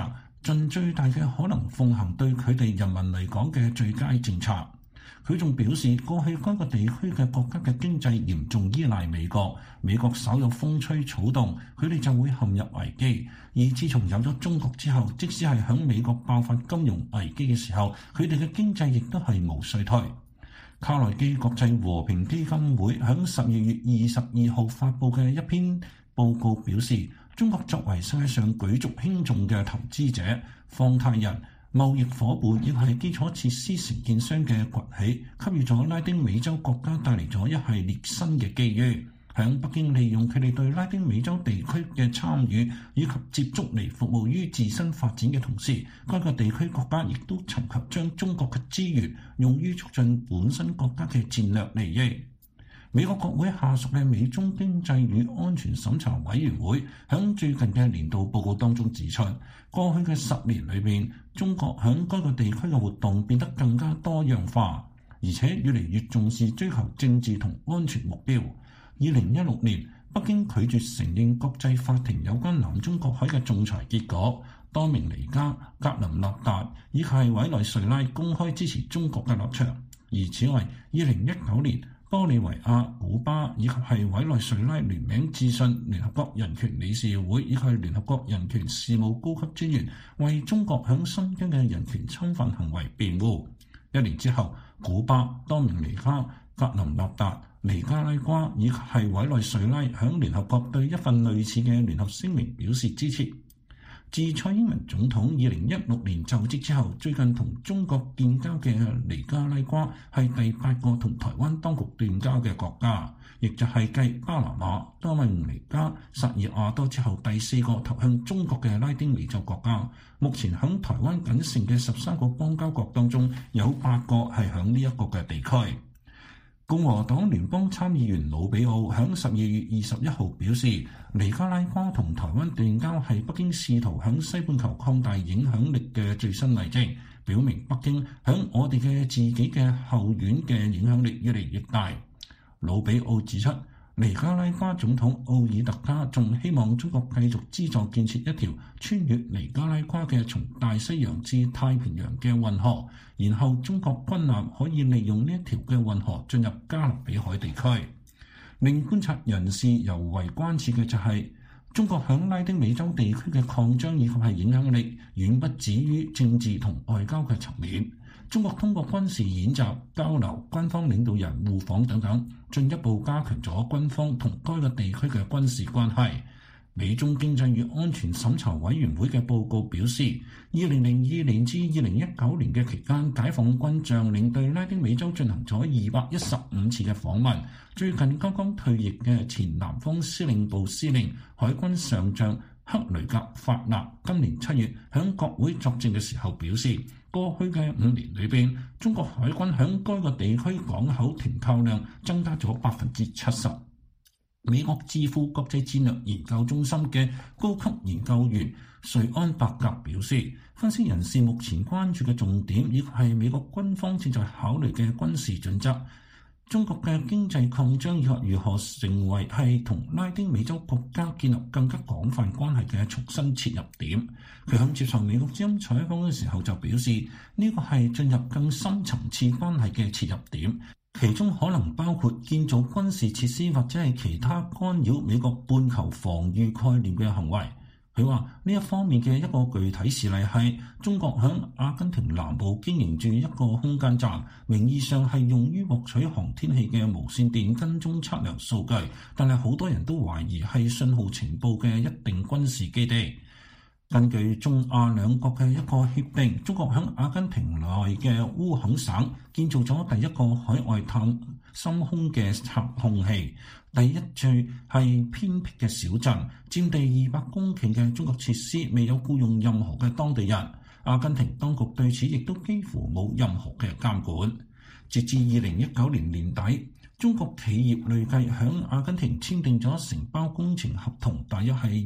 盡最大嘅可能奉行對佢哋人民嚟講嘅最佳政策。佢仲表示，過去該個地區嘅國家嘅經濟嚴重依賴美國，美國稍有風吹草動，佢哋就會陷入危機。而自從有咗中國之後，即使係響美國爆發金融危機嘅時候，佢哋嘅經濟亦都係無衰退。卡內基國際和平基金會響12月22號發布嘅一篇報告表示，中國作為世界上舉足輕重嘅投資者、放貸人、貿易夥伴，亦係基礎設施承建商嘅崛起，給予咗拉丁美洲國家帶嚟咗一系列新嘅機遇。響北京利用佢哋對拉丁美洲地區嘅參與以及接觸嚟服務於自身發展嘅同時，該個地區國家亦都尋求將中國嘅資源用於促進本身國家嘅戰略利益。美國國會下屬嘅美中經濟與安全審查委員會響最近嘅年度報告當中指出，過去嘅10年裏面，中國響該個地區嘅活動變得更加多樣化，而且越嚟越重視追求政治同安全目標。2016年，北京拒絕承認國際法庭有關南中國海嘅仲裁結果，多名尼加、格林納達以及委內瑞拉公開支持中國嘅立場。而此外，2019年，玻利維亞、古巴以及係委內瑞拉聯名致信聯合國人權理事會以及聯合國人權事務高級專員，為中國響新疆嘅人權侵犯行為辯護。1年之後，古巴、多名尼加、格林納達、尼加拉瓜以及係委內瑞拉響聯合國對一份類似嘅聯合聲明表示支持。自蔡英文總統2016年就職之後，最近同中國建交嘅尼加拉瓜係第8個同台灣當局斷交嘅國家，亦就係繼巴拿馬、多米尼加、薩爾瓦多之後第4個投向中國嘅拉丁美洲國家。目前響台灣僅剩嘅13個邦交國當中，有8個係響呢一個嘅地區。共和黨聯邦參議員魯比奧響12月21號表示，尼加拉瓜同台灣斷交係北京試圖響西半球擴大影響力嘅最新例證，表明北京響我哋嘅自己嘅後院嘅影響力越嚟越大。魯比奧指出，尼加拉瓜總統奧爾特加仲希望中國繼續資助建設一條穿越尼加拉瓜嘅從大西洋至太平洋嘅運河，然後中國軍艦可以利用呢一條嘅運河進入加勒比海地區。令觀察人士尤為關切嘅就係，中國響拉丁美洲地區嘅擴張以及係影響力遠不止於政治同外交嘅層面。中國通過軍事演習、交流、軍方領導人互訪等等，進一步加強咗軍方同該個地區嘅軍事關係。美中經濟與安全審查委員會嘅報告表示，2002年至2019年嘅期間，解放軍將領對拉丁美洲進行咗215次嘅訪問。最近剛剛退役嘅前南方司令部司令、海軍上將克雷格法納今年7月響國會作證嘅時候表示，過去嘅5年裏邊，中國海軍響該個地區港口停靠量增加咗70%。美國智庫國際戰略研究中心嘅高級研究員瑞安伯格表示，分析人士目前關注嘅重點亦係美國軍方正在考慮嘅軍事準則。中國嘅經濟擴張以及如何成為係同拉丁美洲國家建立更加廣泛關係嘅重新切入點。佢喺接受美國之音採訪嘅時候就表示，呢個係進入更深層次關係嘅切入點，其中可能包括建造軍事設施或者係其他干擾美國半球防禦概念嘅行為。佢話呢一方面嘅一個具體事例係中國響阿根廷南部經營住一個空間站，名義上係用於獲取航天器嘅無線電跟蹤測量數據，但係好多人都懷疑係信號情報嘅一定軍事基地。根據中亞兩國嘅一個協定，中國響阿根廷內嘅烏肯省建造咗第一個海外探深空嘅測控器。第一處係偏僻嘅小鎮，佔地200公頃嘅中國設施未有僱用任何嘅當地人。阿根廷當局對此亦都幾乎冇任何嘅監管。截至2019年年底，中國企業累計響阿根廷簽訂咗承包工程合同，大約係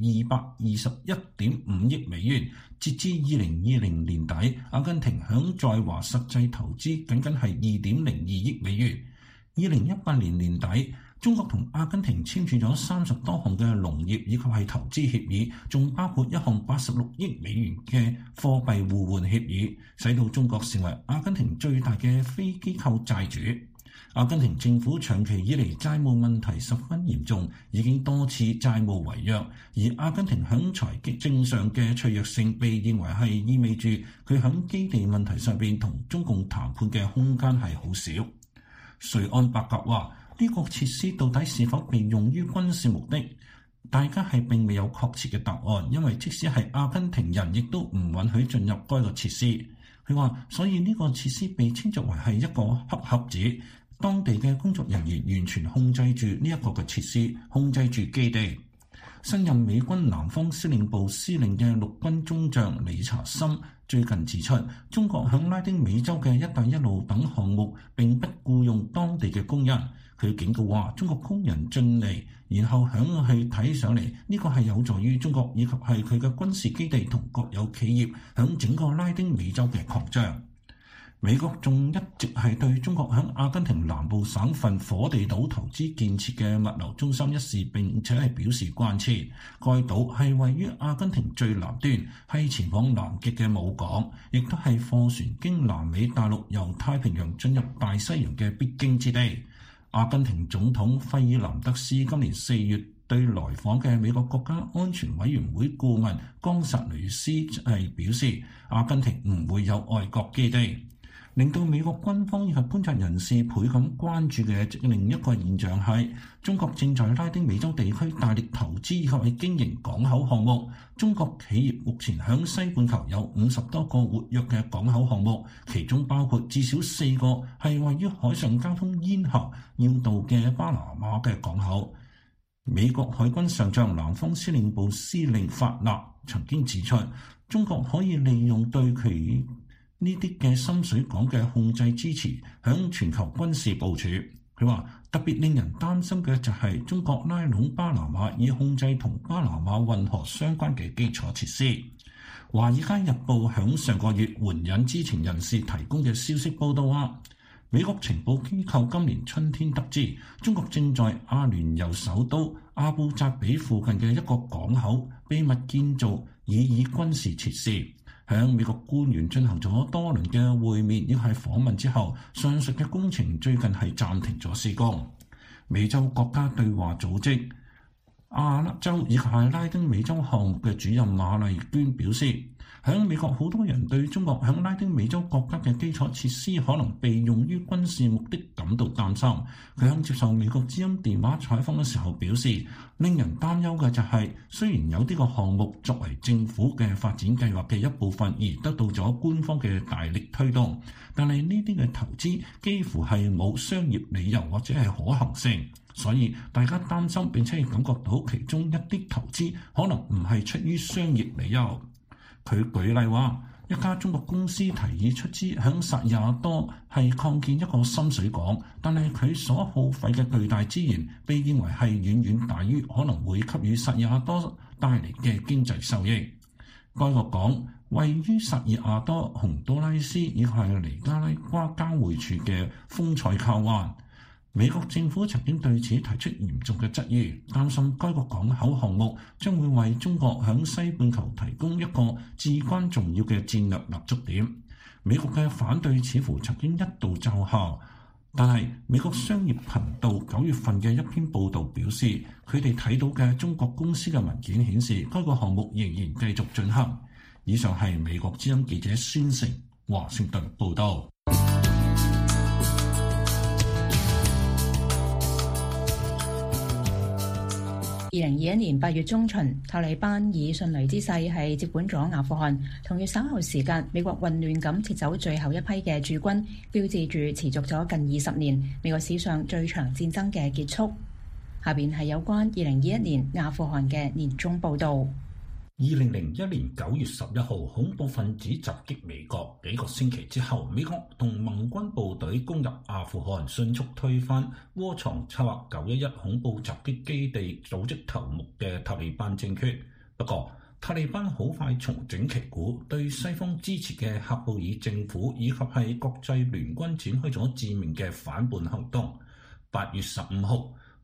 221.5億美元。截至2020年底，阿根廷響在華實際投資僅係2.02億美元。2018年年底， 中國同阿根廷簽署咗30多項嘅農業以及係投資協議，仲包括一項86億美元嘅貨幣互換協議，使到中國成為阿根廷最大嘅非機構債主。阿根廷政府長期以嚟債務問題十分嚴重，已經多次債務違約，而阿根廷響財政上嘅脆弱性被認為係意味住佢響基地問題上邊同中共談判嘅空間係好少。瑞安伯格話：呢個設施到底是否被用於軍事目的？大家係並未有確切嘅答案，因為即使係阿根廷人，亦都唔允許進入該個設施。佢話：所以呢個設施被稱作為係一個黑盒子。當地嘅工作人員完全控制住呢一個嘅設施，控制住基地。新任美軍南方司令部司令嘅陸軍中將理查森最近指出，中國響拉丁美洲嘅一帶一路等項目並不僱用當地嘅工人。佢警告話，中國工人進嚟，然後響去睇上嚟，呢個係有助於中國以及係佢嘅軍事基地同國有企業響整個拉丁美洲嘅擴張。美國仲一直係對中國響阿根廷南部省份火地島投資建設嘅物流中心一事並且係表示關切。該島係位於阿根廷最南端，係前往南極嘅母港，亦都係貨船經南美大陸由太平洋進入大西洋嘅必經之地。阿根廷總統費爾南德斯今年4月對來訪嘅美國國家安全委員會顧問岡薩雷斯係表示，阿根廷唔會有外國基地。令到美國軍方以及觀察人士倍感關注嘅另一個現象係，中國正在拉丁美洲地區大力投資以及係經營港口項目。中國企業目前響西半球有50多個活躍嘅港口項目，其中包括至少4個係位於海上交通咽喉要道嘅巴拿馬嘅港口。美國海軍上將南方司令部司令法納曾經指出，中國可以利用對佢呢啲嘅深水港嘅控制支持，響全球軍事部署。佢話特別令人擔心嘅就係中國拉攏巴拿馬以控制同巴拿馬運河相關嘅基礎設施。華爾街日報響上個月援引知情人士提供嘅消息報道話，美國情報機構今年春天得知，中國正在阿聯酋首都阿布扎比附近嘅一個港口秘密建造以軍事設施。向美國官員進行咗多輪嘅會面亦係訪問之後，上述嘅工程最近係暫停咗施工。美洲國家對話組織亞洲以及係拉丁美洲項目嘅主任馬麗娟表示，響美國好多人對中國響拉丁美洲國家嘅基礎設施可能被用於軍事目的感到擔心。佢響接受美國之音電話採訪嘅時候表示，令人擔憂嘅就係，雖然有啲個項目作為政府嘅發展計劃嘅一部分而得到咗官方嘅大力推動，但係呢啲嘅投資幾乎係冇商業理由或者係可行性，所以大家擔心並且感覺到其中一啲投資可能唔係出於商業理由。佢舉例話，一家中國公司提議出資響薩爾瓦多係擴建一個深水港，但係佢所耗費嘅巨大資源被認為係遠遠大於可能會給予薩爾瓦多帶嚟嘅經濟收益。該個港位於薩爾瓦多、洪都拉斯以及係尼加拉瓜交匯處嘅豐塞卡灣。美國政府曾經對此提出嚴重嘅質疑，擔心該個港口項目將會為中國響西半球提供一個至關重要嘅戰略立足點。美國嘅反對似乎曾經一度奏效，但係美國商業頻道9月份嘅一篇報導表示，佢哋睇到嘅中國公司嘅文件顯示，該個項目仍然繼續進行。以上係美國之音記者孫成華盛頓報導。 2021年8月中旬，塔利班以迅雷之勢係接管咗阿富汗。同月稍後時間，美國混亂咁撤走最後一批嘅駐軍，標誌住持續咗近20年美國史上最長戰爭嘅結束。下邊係有關2021年阿富汗嘅年終報導。 2001年9月11號，恐怖分子襲擊美國，幾個星期之後，美國同盟軍部隊攻入阿富汗，迅速推翻窩藏策劃911恐怖襲擊基地組織頭目嘅塔利班政權。不過，塔利班好快重整旗鼓，對西方支持嘅喀布爾政府以及係國際聯軍展開咗致命嘅反叛行動。8月15號，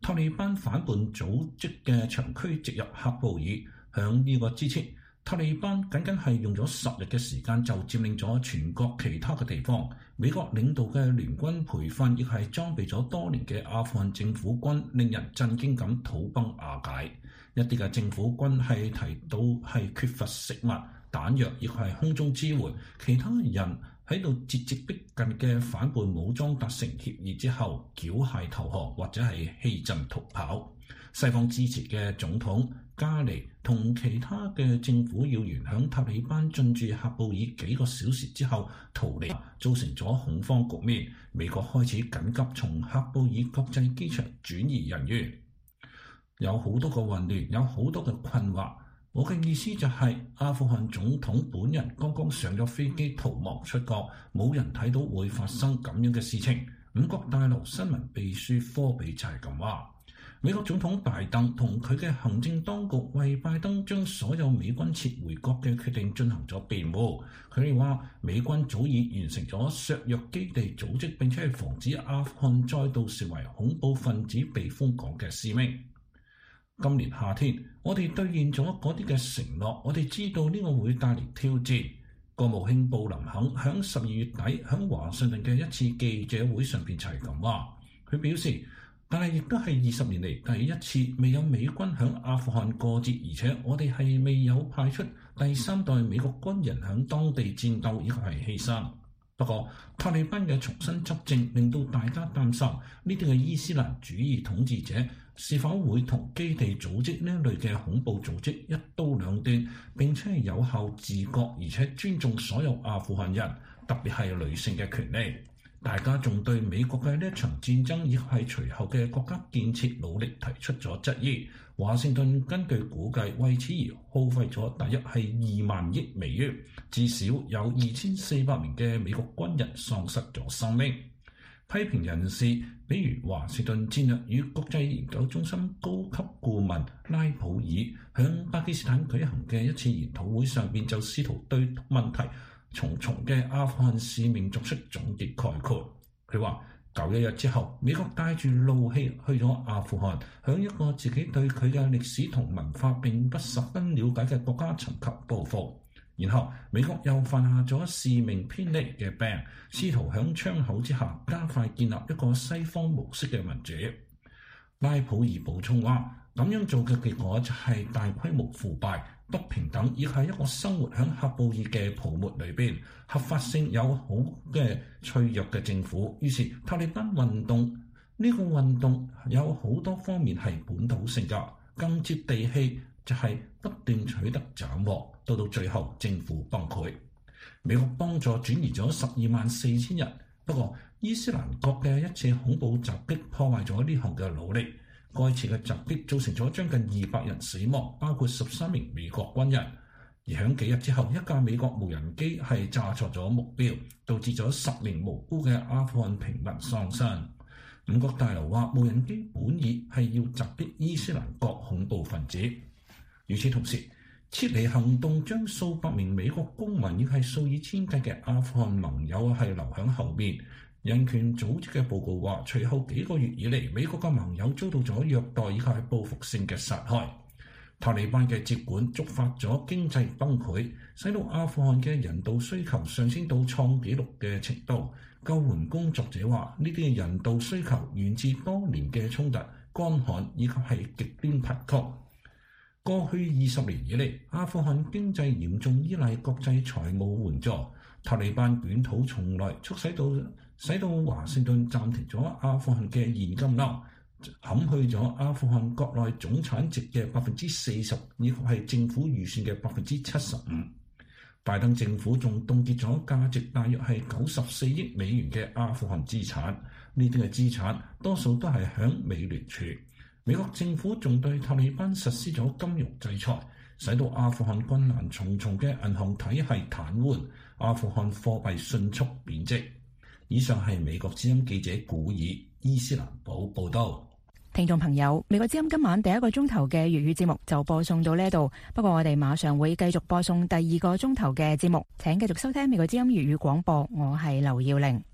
塔利班反叛組織嘅長驅直入喀布爾。響呢個之前，塔利班僅僅係用咗10日嘅時間就佔領咗全國其他嘅地方。美國領導嘅聯軍培訓亦係裝備咗多年嘅阿富汗政府軍，令人震驚咁土崩瓦解。一啲嘅政府軍係提到係缺乏食物、彈藥，亦係空中支援。其他人喺度節節逼近嘅反叛武裝達成協議之後，繳械投降或者係棄陣逃跑。西方支持嘅總統加尼同其他嘅政府要員響塔利班進駐喀布爾幾個小時之後逃離，造成咗恐慌局面。美國開始緊急從喀布爾國際機場轉移人員，有好多個混亂，有好多嘅困惑。我嘅意思就係，阿富汗總統本人剛剛上咗飛機逃亡出國，冇人睇到會發生咁樣嘅事情。五角大樓新聞秘書科比就係咁話。美國總統拜登同佢嘅行政當局為拜登將所有美軍撤回國嘅決定進行咗辯護。佢哋話美軍早已完成咗削弱基地組織並且係防止阿富汗再度成為恐怖分子避風港嘅使命。今年夏天，我哋兌現咗嗰啲嘅承諾，我哋知道呢個會帶嚟挑戰。國務卿布林肯響12月底響華盛頓嘅一次記者會上邊就係咁話，佢表示，但係亦都係20年嚟第一次未有美軍響阿富汗過節，而且我哋係未有派出第3代美國軍人響當地戰鬥，亦係犧牲。不過，塔利班嘅重新執政令到大家擔心呢啲嘅伊斯蘭主義統治者是否會同基地組織呢類嘅恐怖組織一刀兩斷，並且係有效自覺而且尊重所有阿富汗人，特別係女性嘅權利。大家仲對美國嘅呢一場戰爭以及係隨後嘅國家建設努力提出咗質疑。華盛頓根據估計為此而耗費咗大約係2萬億美元，至少有2400名嘅美國軍人喪失咗生命。批評人士比如華盛頓戰略與國際研究中心高級顧問拉普爾響巴基斯坦舉行嘅一次研討會上邊就試圖對問題重重嘅阿富汗使命作出總結概括。佢話911日之後，美國帶住怒氣去咗阿富汗，向一個自己對佢嘅歷史同文化並不十分了解嘅國家尋求報復。然後美國又犯下咗使命偏離嘅病，試圖響窗口之下加快建立一個西方模式嘅民主。拉普爾補充話，咁樣做嘅結果就係大規模腐敗、不平等，亦係一個生活響喀布爾嘅泡沫裏邊，合法性有好嘅脆弱嘅政府。於是塔利班運動呢個運動有好多方面係本土性㗎，更接地氣就係不斷取得斬獲，到最後政府崩潰。美國幫助轉移咗124000人，不過伊斯蘭國嘅一次恐怖襲擊破壞咗呢項嘅努力。該次嘅襲擊造成咗將近200人死亡，包括13名美國軍人。而響幾日之後，一架美國無人機係炸錯咗目標，導致咗10名無辜嘅阿富汗平民喪生。五角大樓話，無人機本意係要襲擊伊斯蘭國恐怖分子。與此同時，撤離行動將數百名美國公民亦係數以千計嘅阿富汗盟友係留響後面。人權組織嘅報告話，隨後幾個月以嚟，美國嘅盟友遭到咗虐待以及係報復性嘅殺害。塔利班嘅接管觸發咗經濟崩潰，使到阿富汗嘅人道需求上升到創紀錄嘅程度。救援工作者話，呢啲嘅人道需求源自多年嘅衝突、乾旱以及係極端貧窮。過去20年以嚟，阿富汗經濟嚴重依賴國際財務援助。塔利班捲土重來，促使到華盛頓暫停咗阿富汗嘅現金流，砍去咗阿富汗國內總產值嘅40%，以及係政府預算嘅75%。拜登政府仲凍結咗價值大約係94億美元嘅阿富汗資產，呢啲嘅資產多數都係響美聯儲。美國政府仲對塔利班實施咗金融制裁，使到阿富汗困難重重嘅銀行體系癱瘓，阿富汗貨幣迅速貶值。以上係美國之音記者古爾伊斯蘭堡報道。 聽眾朋友，美國之音今晚第1個鐘頭嘅粵語節目就播送到呢度，不過我哋馬上會繼續播送第2個鐘頭嘅節目，請繼續收聽美國之音粵語廣播，我係劉耀玲。